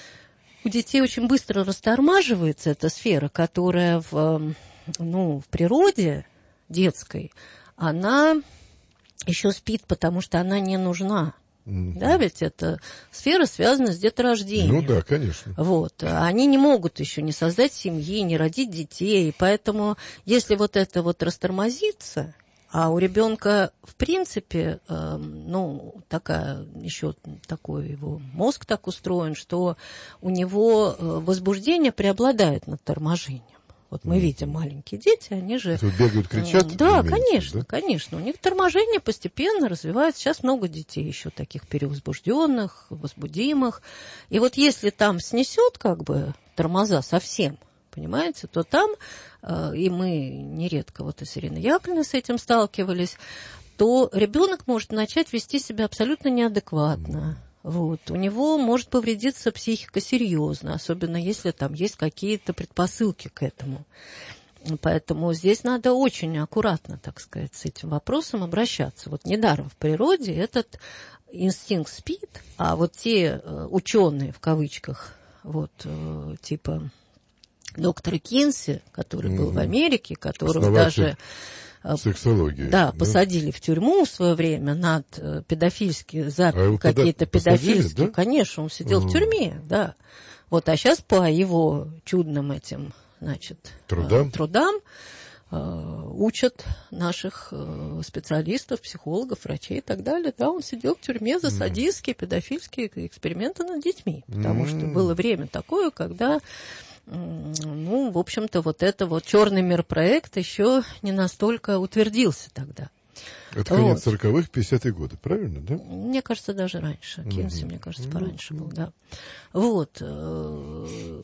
[SPEAKER 4] у детей очень быстро растормаживается эта сфера, которая в, ну, в природе детской, она еще спит, потому что она не нужна. Mm-hmm. Да, ведь эта сфера связана с деторождением.
[SPEAKER 3] Ну да, конечно.
[SPEAKER 4] Вот. Они не могут еще не создать семьи, не родить детей. Поэтому, если вот это вот растормозится, а у ребенка, в принципе, э, ну, такая, еще такой его мозг так устроен, что у него возбуждение преобладает над торможением. Вот мы mm-hmm. видим маленькие дети, они же...
[SPEAKER 3] Это бегают, кричат?
[SPEAKER 4] Да, конечно, да? конечно. У них торможение постепенно развивается. Сейчас много детей еще таких перевозбужденных, возбудимых. И вот если там снесет как бы тормоза совсем, понимаете, то там, и мы нередко вот и с Ириной Яковлевной с этим сталкивались, то ребенок может начать вести себя абсолютно неадекватно. Вот. У него может повредиться психика серьезно, особенно если там есть какие-то предпосылки к этому. Поэтому здесь надо очень аккуратно, так сказать, с этим вопросом обращаться. Вот недаром в природе этот инстинкт спит, а вот те ученые, в кавычках, вот, типа доктора Кинси, который был в Америке, которого даже...
[SPEAKER 3] Сексология.
[SPEAKER 4] Да, да, посадили в тюрьму в свое время над педофильские, за
[SPEAKER 3] а
[SPEAKER 4] какие-то педофильские.
[SPEAKER 3] Да?
[SPEAKER 4] Конечно, он сидел А-а-а. в тюрьме, да. Вот, а сейчас по его чудным этим, значит,
[SPEAKER 3] трудам,
[SPEAKER 4] трудам э, учат наших э, специалистов, психологов, врачей и так далее. Да, он сидел в тюрьме за садистские, педофильские эксперименты над детьми. Потому что было время такое, когда... Ну, в общем-то, вот это вот черный мир проект еще не настолько утвердился тогда.
[SPEAKER 3] Это конец сороковых, пятидесятые годы, правильно, да?
[SPEAKER 4] Мне кажется, даже раньше. Кинси, mm-hmm. мне кажется, пораньше mm-hmm. был, да. Вот. То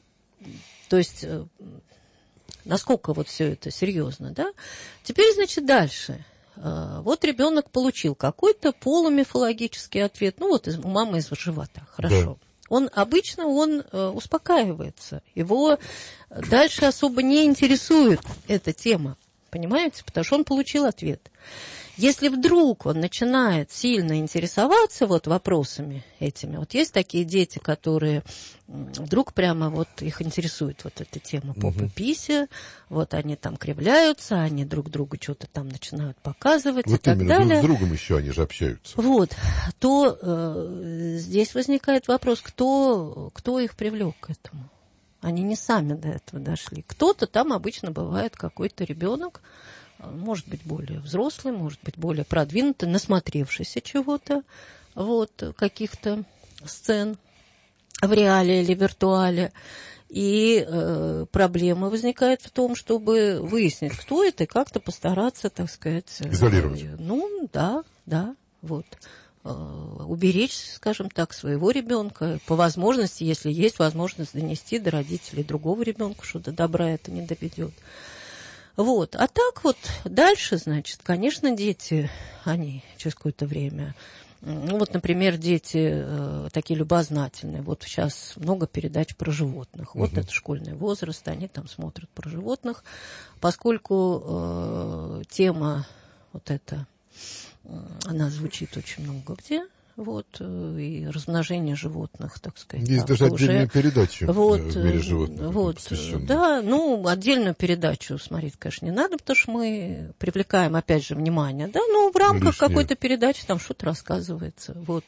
[SPEAKER 4] есть, насколько вот все это серьезно, да? Теперь, значит, дальше. Вот ребенок получил какой-то полумифологический ответ. Ну, вот у мамы из живота. Хорошо. Да. Он обычно он э, успокаивается. Его дальше особо не интересует эта тема. Понимаете? Потому что он получил ответ. Если вдруг он начинает сильно интересоваться вот вопросами этими, вот есть такие дети, которые вдруг прямо вот их интересует вот эта тема попы писи, вот они там кривляются, они друг другу что-то там начинают показывать
[SPEAKER 3] вот
[SPEAKER 4] и так
[SPEAKER 3] именно,
[SPEAKER 4] далее.
[SPEAKER 3] Друг с другом еще они же общаются.
[SPEAKER 4] Вот, то э, здесь возникает вопрос, кто, кто их привлек к этому? Они не сами до этого дошли. Кто-то там обычно бывает какой-то ребенок, может быть, более взрослый, может быть, более продвинутый, насмотревшийся чего-то, вот, каких-то сцен в реале или виртуале. И э, проблема возникает в том, чтобы выяснить, кто это, и как-то постараться, так сказать...
[SPEAKER 3] Изолировать.
[SPEAKER 4] Э, ну, да, да, вот. Э, уберечь, скажем так, своего ребенка. По возможности, если есть возможность, донести до родителей другого ребенка, что до добра это не доведет. Вот. А так вот дальше, значит, конечно, дети, они через какое-то время... Ну, вот, например, дети э, такие любознательные. Вот сейчас много передач про животных. Вот uh-huh. это школьный возраст, они там смотрят про животных. Поскольку э, тема вот эта, э, она звучит очень много где. Вот, и размножение животных, так сказать.
[SPEAKER 3] Есть даже отдельную уже... передачу
[SPEAKER 4] вот,
[SPEAKER 3] в мире животных.
[SPEAKER 4] Вот, да, ну, отдельную передачу смотреть, конечно, не надо, потому что мы привлекаем, опять же, внимание, да, ну, в рамках Лишнее. Какой-то передачи там что-то рассказывается, вот,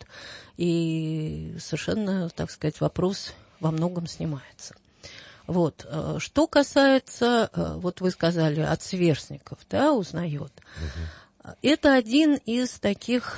[SPEAKER 4] и совершенно, так сказать, вопрос во многом снимается. Вот, что касается, вот вы сказали, от сверстников, да, узнает. Угу. Это один из таких...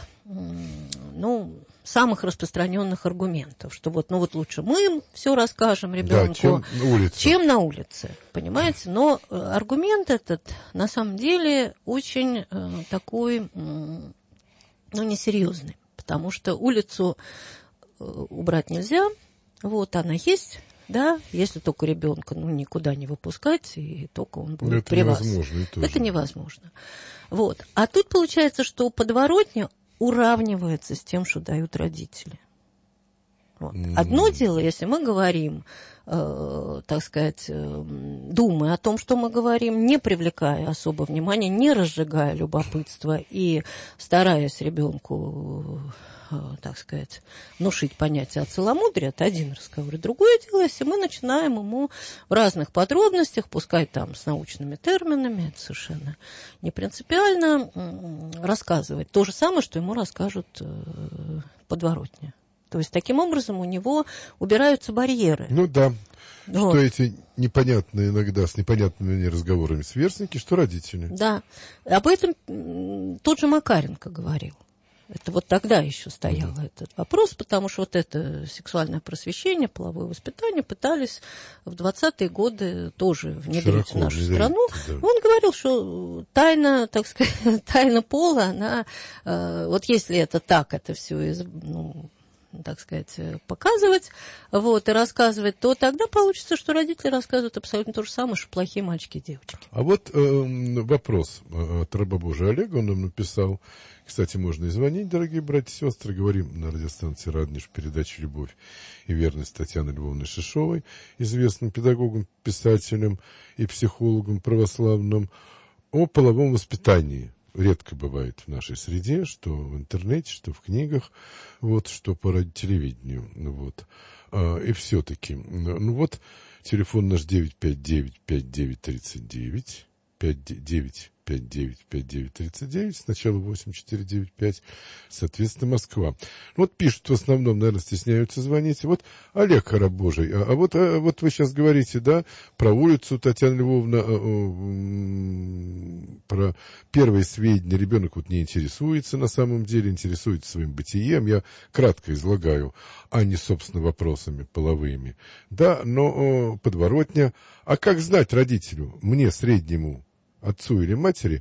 [SPEAKER 4] ну, самых распространенных аргументов, что вот, ну вот лучше мы им все расскажем ребенку,
[SPEAKER 3] да, чем на улице.
[SPEAKER 4] Чем на улице, понимаете? Но аргумент этот на самом деле очень э, такой, э, ну, несерьезный, потому что улицу э, убрать нельзя, вот она есть. Да, если только ребенка, ну, никуда не выпускать, и только он будет
[SPEAKER 3] это
[SPEAKER 4] при вас.
[SPEAKER 3] Невозможно,
[SPEAKER 4] это невозможно. Вот. А тут получается, что подворотня уравнивается с тем, что дают родители. Вот. Mm. Одно дело, если мы говорим э, так сказать, э, думая о том, что мы говорим, не привлекая особо внимания, не разжигая любопытство и стараясь ребенку, э, так сказать, внушить понятие о целомудрии, это один разговор. И другое дело, если мы начинаем ему в разных подробностях, пускай там с научными терминами, это совершенно не принципиально, рассказывать то же самое, что ему расскажут э, подворотня. То есть, таким образом, у него убираются барьеры.
[SPEAKER 3] Ну да,
[SPEAKER 4] вот.
[SPEAKER 3] Что эти непонятные иногда, с непонятными разговорами сверстники, что родители.
[SPEAKER 4] Да, об этом тот же Макаренко говорил. Это вот тогда еще стоял mm-hmm. этот вопрос, потому что вот это сексуальное просвещение, половое воспитание пытались в двадцатые годы тоже внедрить Широко в нашу внедрить, страну. Да. Он говорил, что тайна, так сказать, тайна пола, она, э, вот если это так, это все из, ну, так сказать, показывать, вот, и рассказывать, то тогда получится, что родители рассказывают абсолютно то же самое, что плохие мальчики и девочки.
[SPEAKER 3] А вот э, вопрос от раба Божия Олега, он нам написал, кстати, можно и звонить, дорогие братья и сестры, говорим на радиостанции «Радонеж» в передаче «Любовь и верность» Татьяны Львовны Шишовой, известным педагогом, писателем и психологом православным, о половом воспитании. Редко бывает в нашей среде, что в интернете, что в книгах, вот, что по радиотелевидению. Вот. А, и все-таки, ну вот, телефон наш девять пять девять пять девять тридцать девять, пять девять пять девять пять девять тридцать девять, сначала восемь четыре девять пять, соответственно, Москва. Вот пишут, в основном, наверное, стесняются звонить. Вот Олег Харабожий, а, а, вот, а вот вы сейчас говорите, да, про улицу, Татьяна Львовна, а, а, про первые сведения. Ребенок вот не интересуется на самом деле, интересуется своим бытием. Я кратко излагаю, а не, собственно, вопросами половыми. Да, но а, подворотня. А как знать родителю, мне, среднему, отцу или матери,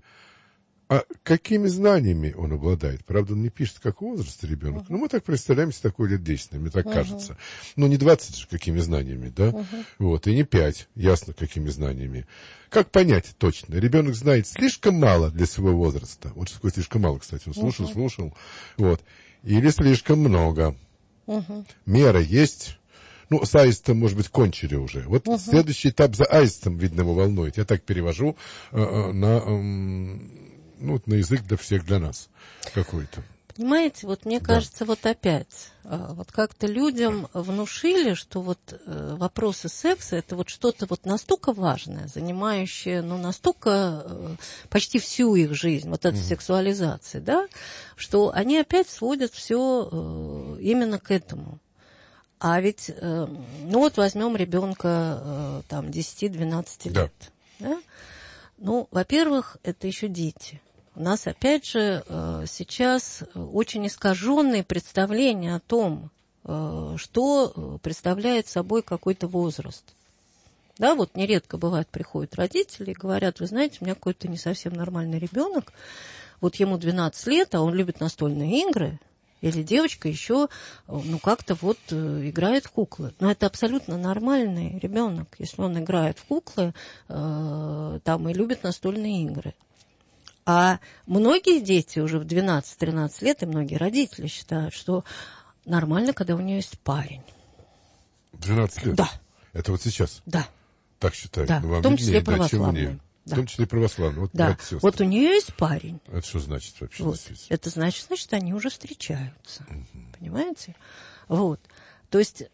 [SPEAKER 3] а какими знаниями он обладает? Правда, он не пишет, какого возраста ребенок. Uh-huh. Ну, мы так представляем себе такое лет десять, мне так uh-huh. кажется. Ну, не двадцать же, какими знаниями, да? Uh-huh. Вот, и не пять, ясно, какими знаниями. Как понять точно? Ребенок знает слишком мало для своего возраста. Вот что такое слишком мало, кстати. Он слушал, uh-huh. слушал. Вот. Или слишком много. Uh-huh. Мера есть. Ну, с аистом, может быть, кончили уже. Вот uh-huh. следующий этап за аистом, видно, его волнует. Я так перевожу э, э, на, э, ну, на язык для всех, для нас какой-то.
[SPEAKER 4] Понимаете, вот мне да. кажется, вот опять, вот как-то людям внушили, что вот э, вопросы секса, это вот что-то вот настолько важное, занимающее, ну, настолько э, почти всю их жизнь, вот эта uh-huh. сексуализация, да, что они опять сводят все э, именно к этому. А ведь, э, ну вот возьмем ребенка э, там десять-двенадцать лет. Да. Да? Ну, во-первых, это еще дети. У нас, опять же, э, сейчас очень искаженные представления о том, э, что представляет собой какой-то возраст. Да, вот нередко бывает, приходят родители и говорят, вы знаете, у меня какой-то не совсем нормальный ребенок, вот ему двенадцать лет, а он любит настольные игры. Или девочка еще, ну, как-то вот играет в куклы. Но это абсолютно нормальный ребенок, если он играет в куклы, э, там и любит настольные игры. А многие дети уже в двенадцать-тринадцать лет, и многие родители считают, что нормально, когда у нее есть парень.
[SPEAKER 3] двенадцать лет?
[SPEAKER 4] Да.
[SPEAKER 3] Это вот сейчас?
[SPEAKER 4] Да.
[SPEAKER 3] Так считают?
[SPEAKER 4] Да,
[SPEAKER 3] ну, вам
[SPEAKER 4] в том числе
[SPEAKER 3] виднее,
[SPEAKER 4] православные.
[SPEAKER 3] Да,
[SPEAKER 4] Да.
[SPEAKER 3] В том числе православные. Вот,
[SPEAKER 4] да. Вот у нее есть парень.
[SPEAKER 3] Это что значит вообще?
[SPEAKER 4] Вот. Это значит, значит, они уже встречаются. Угу. Понимаете? Вот. То есть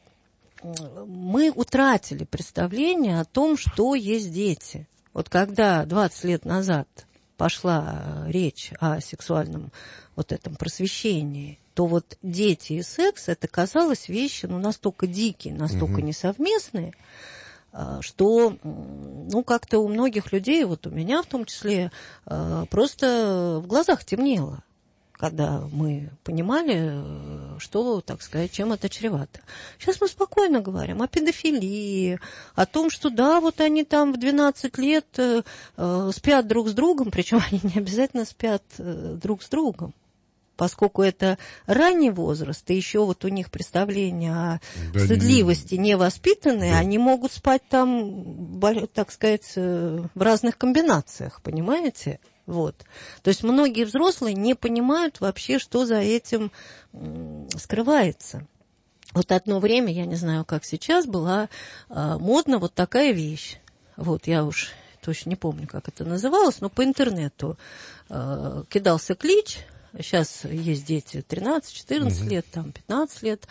[SPEAKER 4] мы утратили представление о том, что есть дети. Вот когда двадцать лет назад пошла речь о сексуальном вот этом просвещении, то вот дети и секс, это казалось вещи, ну, настолько дикие, настолько угу. несовместные, что, ну, как-то у многих людей, вот у меня в том числе, просто в глазах темнело, когда мы понимали, что, так сказать, чем это чревато. Сейчас мы спокойно говорим о педофилии, о том, что да, вот они там в двенадцать лет спят друг с другом, причем они не обязательно спят друг с другом. Поскольку это ранний возраст, и еще вот у них представление о да, стыдливости не... невоспитанные, да. они могут спать там, так сказать, в разных комбинациях, понимаете? Вот. То есть многие взрослые не понимают вообще, что за этим скрывается. Вот одно время, я не знаю, как сейчас, была а, модна вот такая вещь. Вот, я уж точно не помню, как это называлось, но по интернету а, кидался клич. Сейчас есть дети тринадцать-четырнадцать угу. лет, там пятнадцать лет,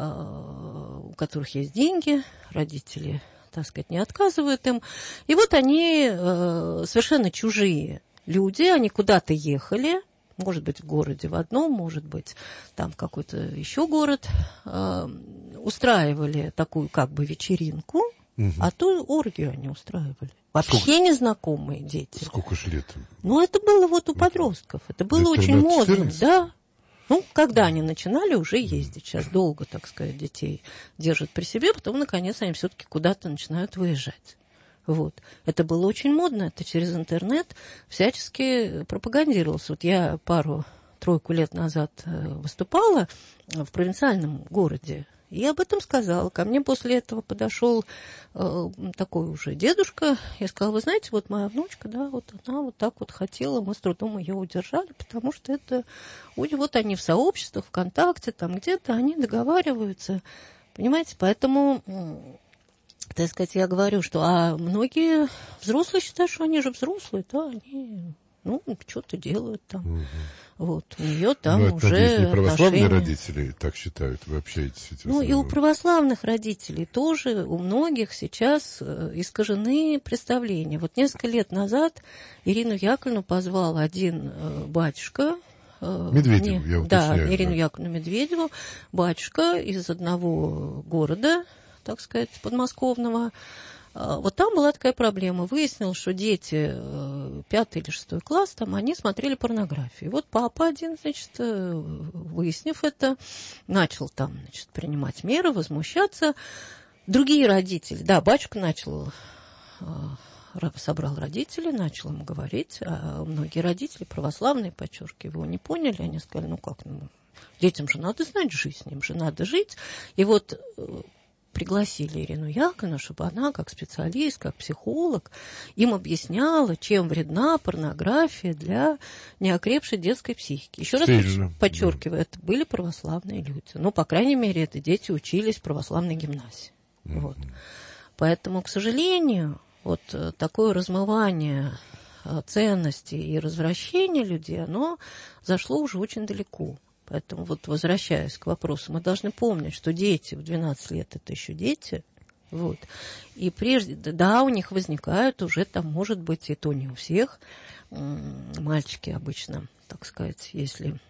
[SPEAKER 4] а, у которых есть деньги, родители, так сказать, не отказывают им. И вот они а, совершенно чужие люди, они куда-то ехали, может быть, в городе в одном, может быть, там какой-то еще город, э, устраивали такую как бы вечеринку, угу. а то оргию они устраивали. Вообще сколько, незнакомые дети.
[SPEAKER 3] Сколько ж лет?
[SPEAKER 4] Ну, это было вот у подростков, это было это очень модно, да. Ну, когда они начинали уже ездить, сейчас долго, так сказать, детей держат при себе, потом, наконец, они все-таки куда-то начинают выезжать. Вот. Это было очень модно, это через интернет всячески пропагандировалось. Вот я пару-тройку лет назад выступала в провинциальном городе, и об этом сказала. Ко мне после этого подошел э, такой уже дедушка, я сказала: вы знаете, вот моя внучка, да, вот она вот так вот хотела, мы с трудом ее удержали, потому что это, вот они в сообществах, ВКонтакте, там где-то, они договариваются, понимаете, поэтому... Так сказать, я говорю, что а многие взрослые считают, что они же взрослые, да, они, ну, что-то делают там. Угу. Вот, у нее там ну, уже надеюсь, не
[SPEAKER 3] православные
[SPEAKER 4] отношения...
[SPEAKER 3] родители так считают, вы общаетесь с этим?
[SPEAKER 4] Ну, и у православных родителей тоже, у многих сейчас искажены представления. Вот несколько лет назад Ирину Яковлевну позвал один батюшка,
[SPEAKER 3] Медведеву,
[SPEAKER 4] не,
[SPEAKER 3] я уточняю.
[SPEAKER 4] Да, Ирину Яковлевну Медведеву, батюшка из одного города, так сказать, подмосковного. Вот там была такая проблема. Выяснилось, что дети пятый или шестой класс, там, они смотрели порнографию. И вот папа один, значит, выяснив это, начал там, значит, принимать меры, возмущаться. Другие родители, да, батюшка начал, собрал родителей, начал ему говорить, а многие родители, православные, подчеркиваю, его не поняли, они сказали: ну как, ну, детям же надо знать жизнь, им же надо жить. И вот... пригласили Ирину Яковлевну, чтобы она, как специалист, как психолог, им объясняла, чем вредна порнография для неокрепшей детской психики. Еще Сильно. раз подчеркиваю, это были православные люди. Ну, по крайней мере, это дети учились в православной гимназии. Mm-hmm. Вот. Поэтому, к сожалению, вот такое размывание ценностей и развращение людей, оно зашло уже очень далеко. Поэтому, вот возвращаясь к вопросу, мы должны помнить, что дети в двенадцать лет – это еще дети. Вот. И прежде, да, у них возникают уже, там, может быть, и то не у всех, мальчики обычно, так сказать, если,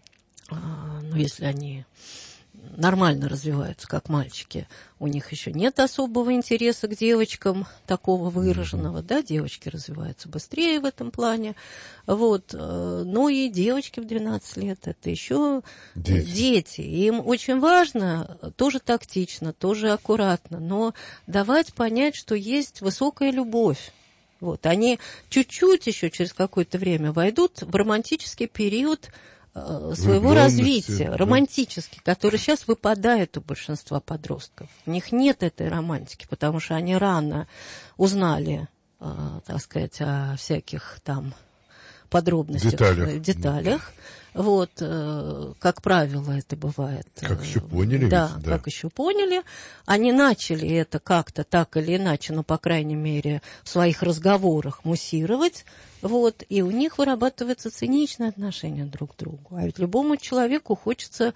[SPEAKER 4] ну, если они нормально развиваются, как мальчики, у них еще нет особого интереса к девочкам, такого выраженного, да, девочки развиваются быстрее в этом плане, вот, ну и девочки в двенадцать лет, это еще дети. дети, им очень важно, тоже тактично, тоже аккуратно, но давать понять, что есть высокая любовь. Вот, они чуть-чуть еще через какое-то время войдут в романтический период своего развития, да? Романтический, который сейчас выпадает у большинства подростков. У них нет этой романтики, потому что они рано узнали, так сказать, о всяких там подробностях, деталях. деталях. Вот, как правило, это бывает.
[SPEAKER 3] Как еще поняли.
[SPEAKER 4] Да,
[SPEAKER 3] ведь, да,
[SPEAKER 4] как еще поняли. Они начали это как-то так или иначе, ну, по крайней мере, в своих разговорах муссировать. Вот, и у них вырабатывается циничное отношение друг к другу. А ведь любому человеку хочется,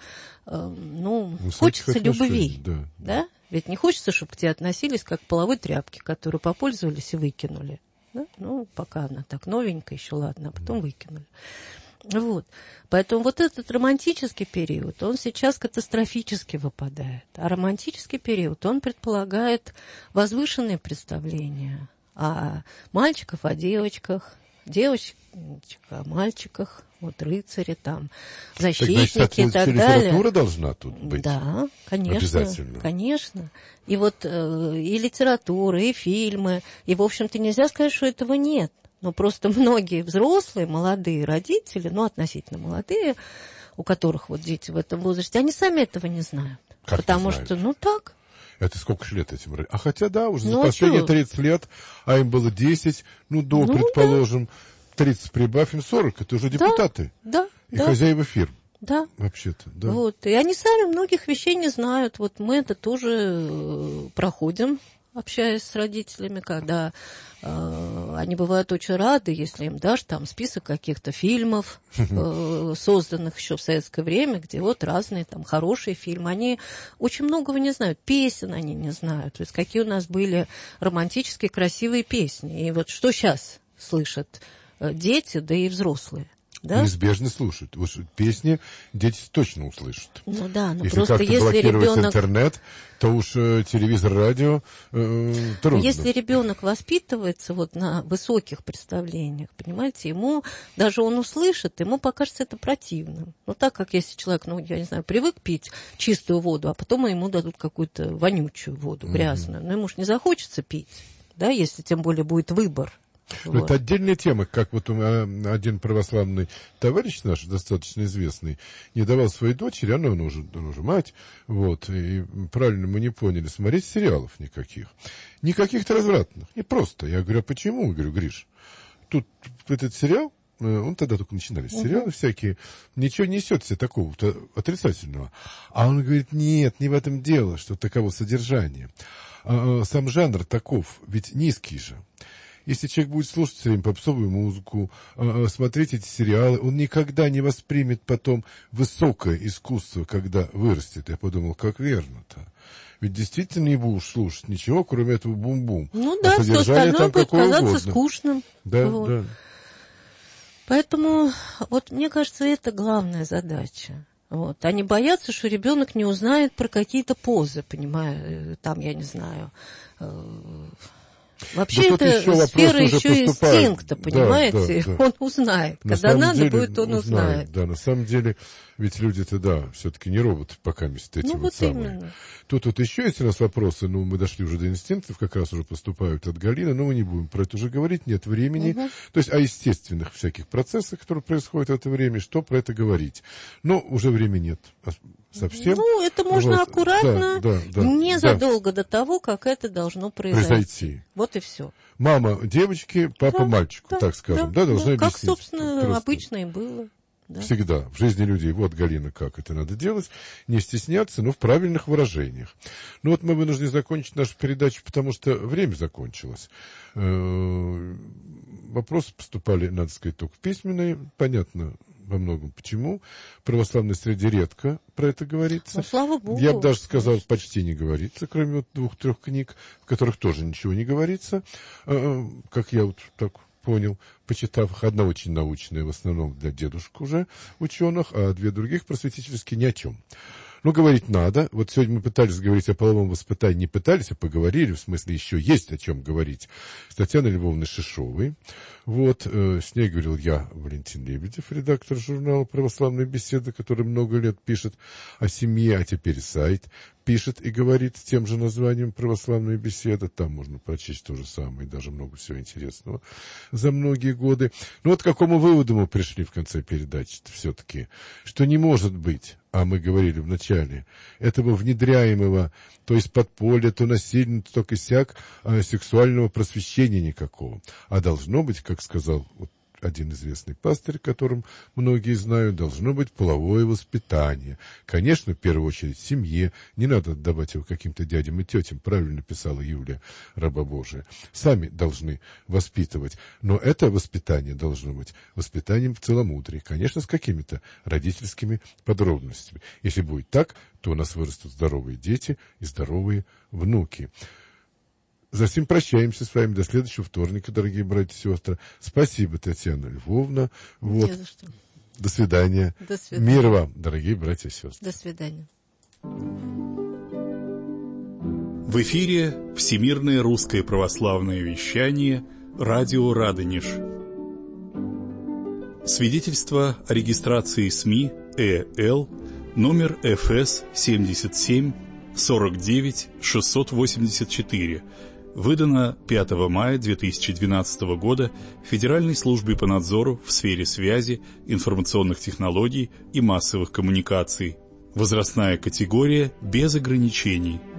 [SPEAKER 4] ну, ну хочется любви. Да, да? Ведь не хочется, чтобы к тебе относились как к половой тряпке, которую попользовались и выкинули. Да? Ну, пока она так новенькая, еще ладно, а потом выкинули. Вот. Поэтому вот этот романтический период, он сейчас катастрофически выпадает. А романтический период, он предполагает возвышенные представления о мальчиках, о девочках, девочек о мальчиках, вот рыцари, там, защитники так, значит, и так далее.
[SPEAKER 3] Литература должна тут быть?
[SPEAKER 4] Да, конечно.
[SPEAKER 3] Обязательно.
[SPEAKER 4] Конечно. И вот э, и литература, и фильмы, и, в общем-то, нельзя сказать, что этого нет. Но просто многие взрослые, молодые родители, ну, относительно молодые, у которых вот дети в этом возрасте, они сами этого не знают.
[SPEAKER 3] Как
[SPEAKER 4] потому
[SPEAKER 3] не
[SPEAKER 4] что, ну, так.
[SPEAKER 3] Это сколько же лет этим? А хотя, да, уже
[SPEAKER 4] ну,
[SPEAKER 3] за последние
[SPEAKER 4] что?
[SPEAKER 3] тридцать лет, а им было десять, ну, до, ну, предположим, да. тридцать прибавь, им сорок, это уже депутаты.
[SPEAKER 4] Да, да.
[SPEAKER 3] И
[SPEAKER 4] да.
[SPEAKER 3] хозяева фирм.
[SPEAKER 4] Да.
[SPEAKER 3] Вообще-то, да.
[SPEAKER 4] Вот. И они сами многих вещей не знают. Вот мы это тоже проходим, общаясь с родителями, когда э, они бывают очень рады, если им дашь там список каких-то фильмов, э, созданных еще в советское время, где вот разные там хорошие фильмы. Они очень многого не знают. Песен они не знают. То есть какие у нас были романтические, красивые песни. И вот что сейчас слышат дети, да и взрослые. Да?
[SPEAKER 3] Неизбежно слушают. Вот песни дети точно услышат.
[SPEAKER 4] Ну да, но
[SPEAKER 3] если
[SPEAKER 4] просто
[SPEAKER 3] как-то
[SPEAKER 4] если
[SPEAKER 3] блокировать
[SPEAKER 4] ребенок...
[SPEAKER 3] интернет, то уж э, телевизор, радио э, трудно.
[SPEAKER 4] Если ребенок воспитывается вот на высоких представлениях, понимаете, ему, даже он услышит, ему покажется это противным. Ну так как если человек, ну я не знаю, привык пить чистую воду, а потом ему дадут какую-то вонючую воду, грязную, mm-hmm. но ему же не захочется пить, да, если тем более будет выбор.
[SPEAKER 3] Вот.
[SPEAKER 4] Вот.
[SPEAKER 3] Это отдельная тема, как вот один православный товарищ наш, достаточно известный, не давал своей дочери, она, она, уже, она уже мать, вот, и правильно мы не поняли, смотреть сериалов никаких. Никаких-то развратных, не просто. Я говорю, а почему? Я говорю, Гриш, тут этот сериал, он тогда только начинались сериалы uh-huh. всякие, ничего не несет себе такого отрицательного. А он говорит, нет, не в этом дело, что таково содержание. А, сам жанр таков, ведь низкий же. Если человек будет слушать все время попсовую музыку, э, смотреть эти сериалы, он никогда не воспримет потом высокое искусство, когда вырастет. Я подумал, как верно-то. Ведь действительно не будешь слушать ничего, кроме этого бум-бум.
[SPEAKER 4] Ну да, а все остальное будет казаться угодно. Скучным.
[SPEAKER 3] Да,
[SPEAKER 4] вот.
[SPEAKER 3] да.
[SPEAKER 4] Поэтому, вот мне кажется, это главная задача. Вот. Они боятся, что ребенок не узнает про какие-то позы, понимаю, там, я не знаю... Вообще да это сфера еще инстинкта, понимаете? Да, да, да. Он узнает. На Когда надо деле, будет, он узнает. узнает.
[SPEAKER 3] Да, на самом деле, ведь люди-то, да, все-таки не роботы, пока эти ну, вот, вот самые. Именно. Тут вот еще есть у нас вопросы, ну, мы дошли уже до инстинктов, как раз уже поступают от Галины, но мы не будем про это уже говорить, нет времени. Угу. То есть о естественных всяких процессах, которые происходят в это время, что про это говорить. Но уже времени нет. Совсем.
[SPEAKER 4] Ну, это можно вот. аккуратно,
[SPEAKER 3] да, да, да,
[SPEAKER 4] незадолго
[SPEAKER 3] да.
[SPEAKER 4] до того, как это должно произойти.
[SPEAKER 3] произойти.
[SPEAKER 4] Вот и все.
[SPEAKER 3] Мама девочки, папа да, мальчику, да, так скажем, да, да должна да,
[SPEAKER 4] объяснить.
[SPEAKER 3] Как,
[SPEAKER 4] собственно, просто. обычно и было. Да.
[SPEAKER 3] Всегда. В жизни людей. Вот, Галина, как это надо делать. Не стесняться, но в правильных выражениях. Ну вот мы вынуждены закончить нашу передачу, потому что время закончилось. Вопросы поступали, надо сказать, только письменные. Понятно во многом почему. В православной среде редко про это говорится.
[SPEAKER 4] Ну, слава Богу.
[SPEAKER 3] Я бы даже сказал, почти не говорится, кроме вот двух-трех книг, в которых тоже ничего не говорится. Как я вот так понял, почитав их. Одна очень научная, в основном для дедушек уже ученых, а две других просветительские ни о чем. Ну, говорить надо. Вот сегодня мы пытались говорить о половом воспитании, не пытались, а поговорили, в смысле еще есть о чем говорить, с Татьяной Львовной Шишовой. Вот, э, с ней говорил я, Валентин Лебедев, редактор журнала «Православная беседа», который много лет пишет о семье, а теперь сайт пишет и говорит с тем же названием «Православная беседа». Там можно прочесть то же самое, и даже много всего интересного за многие годы. Ну, вот к какому выводу мы пришли в конце передачи все-таки, что не может быть, а мы говорили в начале, этого внедряемого, то есть подполья, то насильно, то косяк, а, сексуального просвещения никакого. А должно быть, как сказал вот один известный пастырь, которым многие знают, должно быть половое воспитание. Конечно, в первую очередь, в семье. Не надо отдавать его каким-то дядям и тетям, правильно писала Юлия, раба Божия. Сами должны воспитывать. Но это воспитание должно быть воспитанием в целомудрии. Конечно, с какими-то родительскими подробностями. Если будет так, то у нас вырастут здоровые дети и здоровые внуки. За всем прощаемся с вами до следующего вторника, дорогие братья и сестры. Спасибо, Татьяна Львовна. Вот.
[SPEAKER 4] Не за что.
[SPEAKER 3] До свидания.
[SPEAKER 4] До свидания.
[SPEAKER 3] Мир вам, дорогие братья и сестры.
[SPEAKER 4] До свидания.
[SPEAKER 2] В эфире Всемирное русское православное вещание «Радио Радонеж». Свидетельство о регистрации СМИ ЭЛ номер эф эс семьдесят семь сорок девять шестьсот восемьдесят четыре. Выдано пятого мая две тысячи двенадцатого года Федеральной службой по надзору в сфере связи, информационных технологий и массовых коммуникаций. Возрастная категория без ограничений.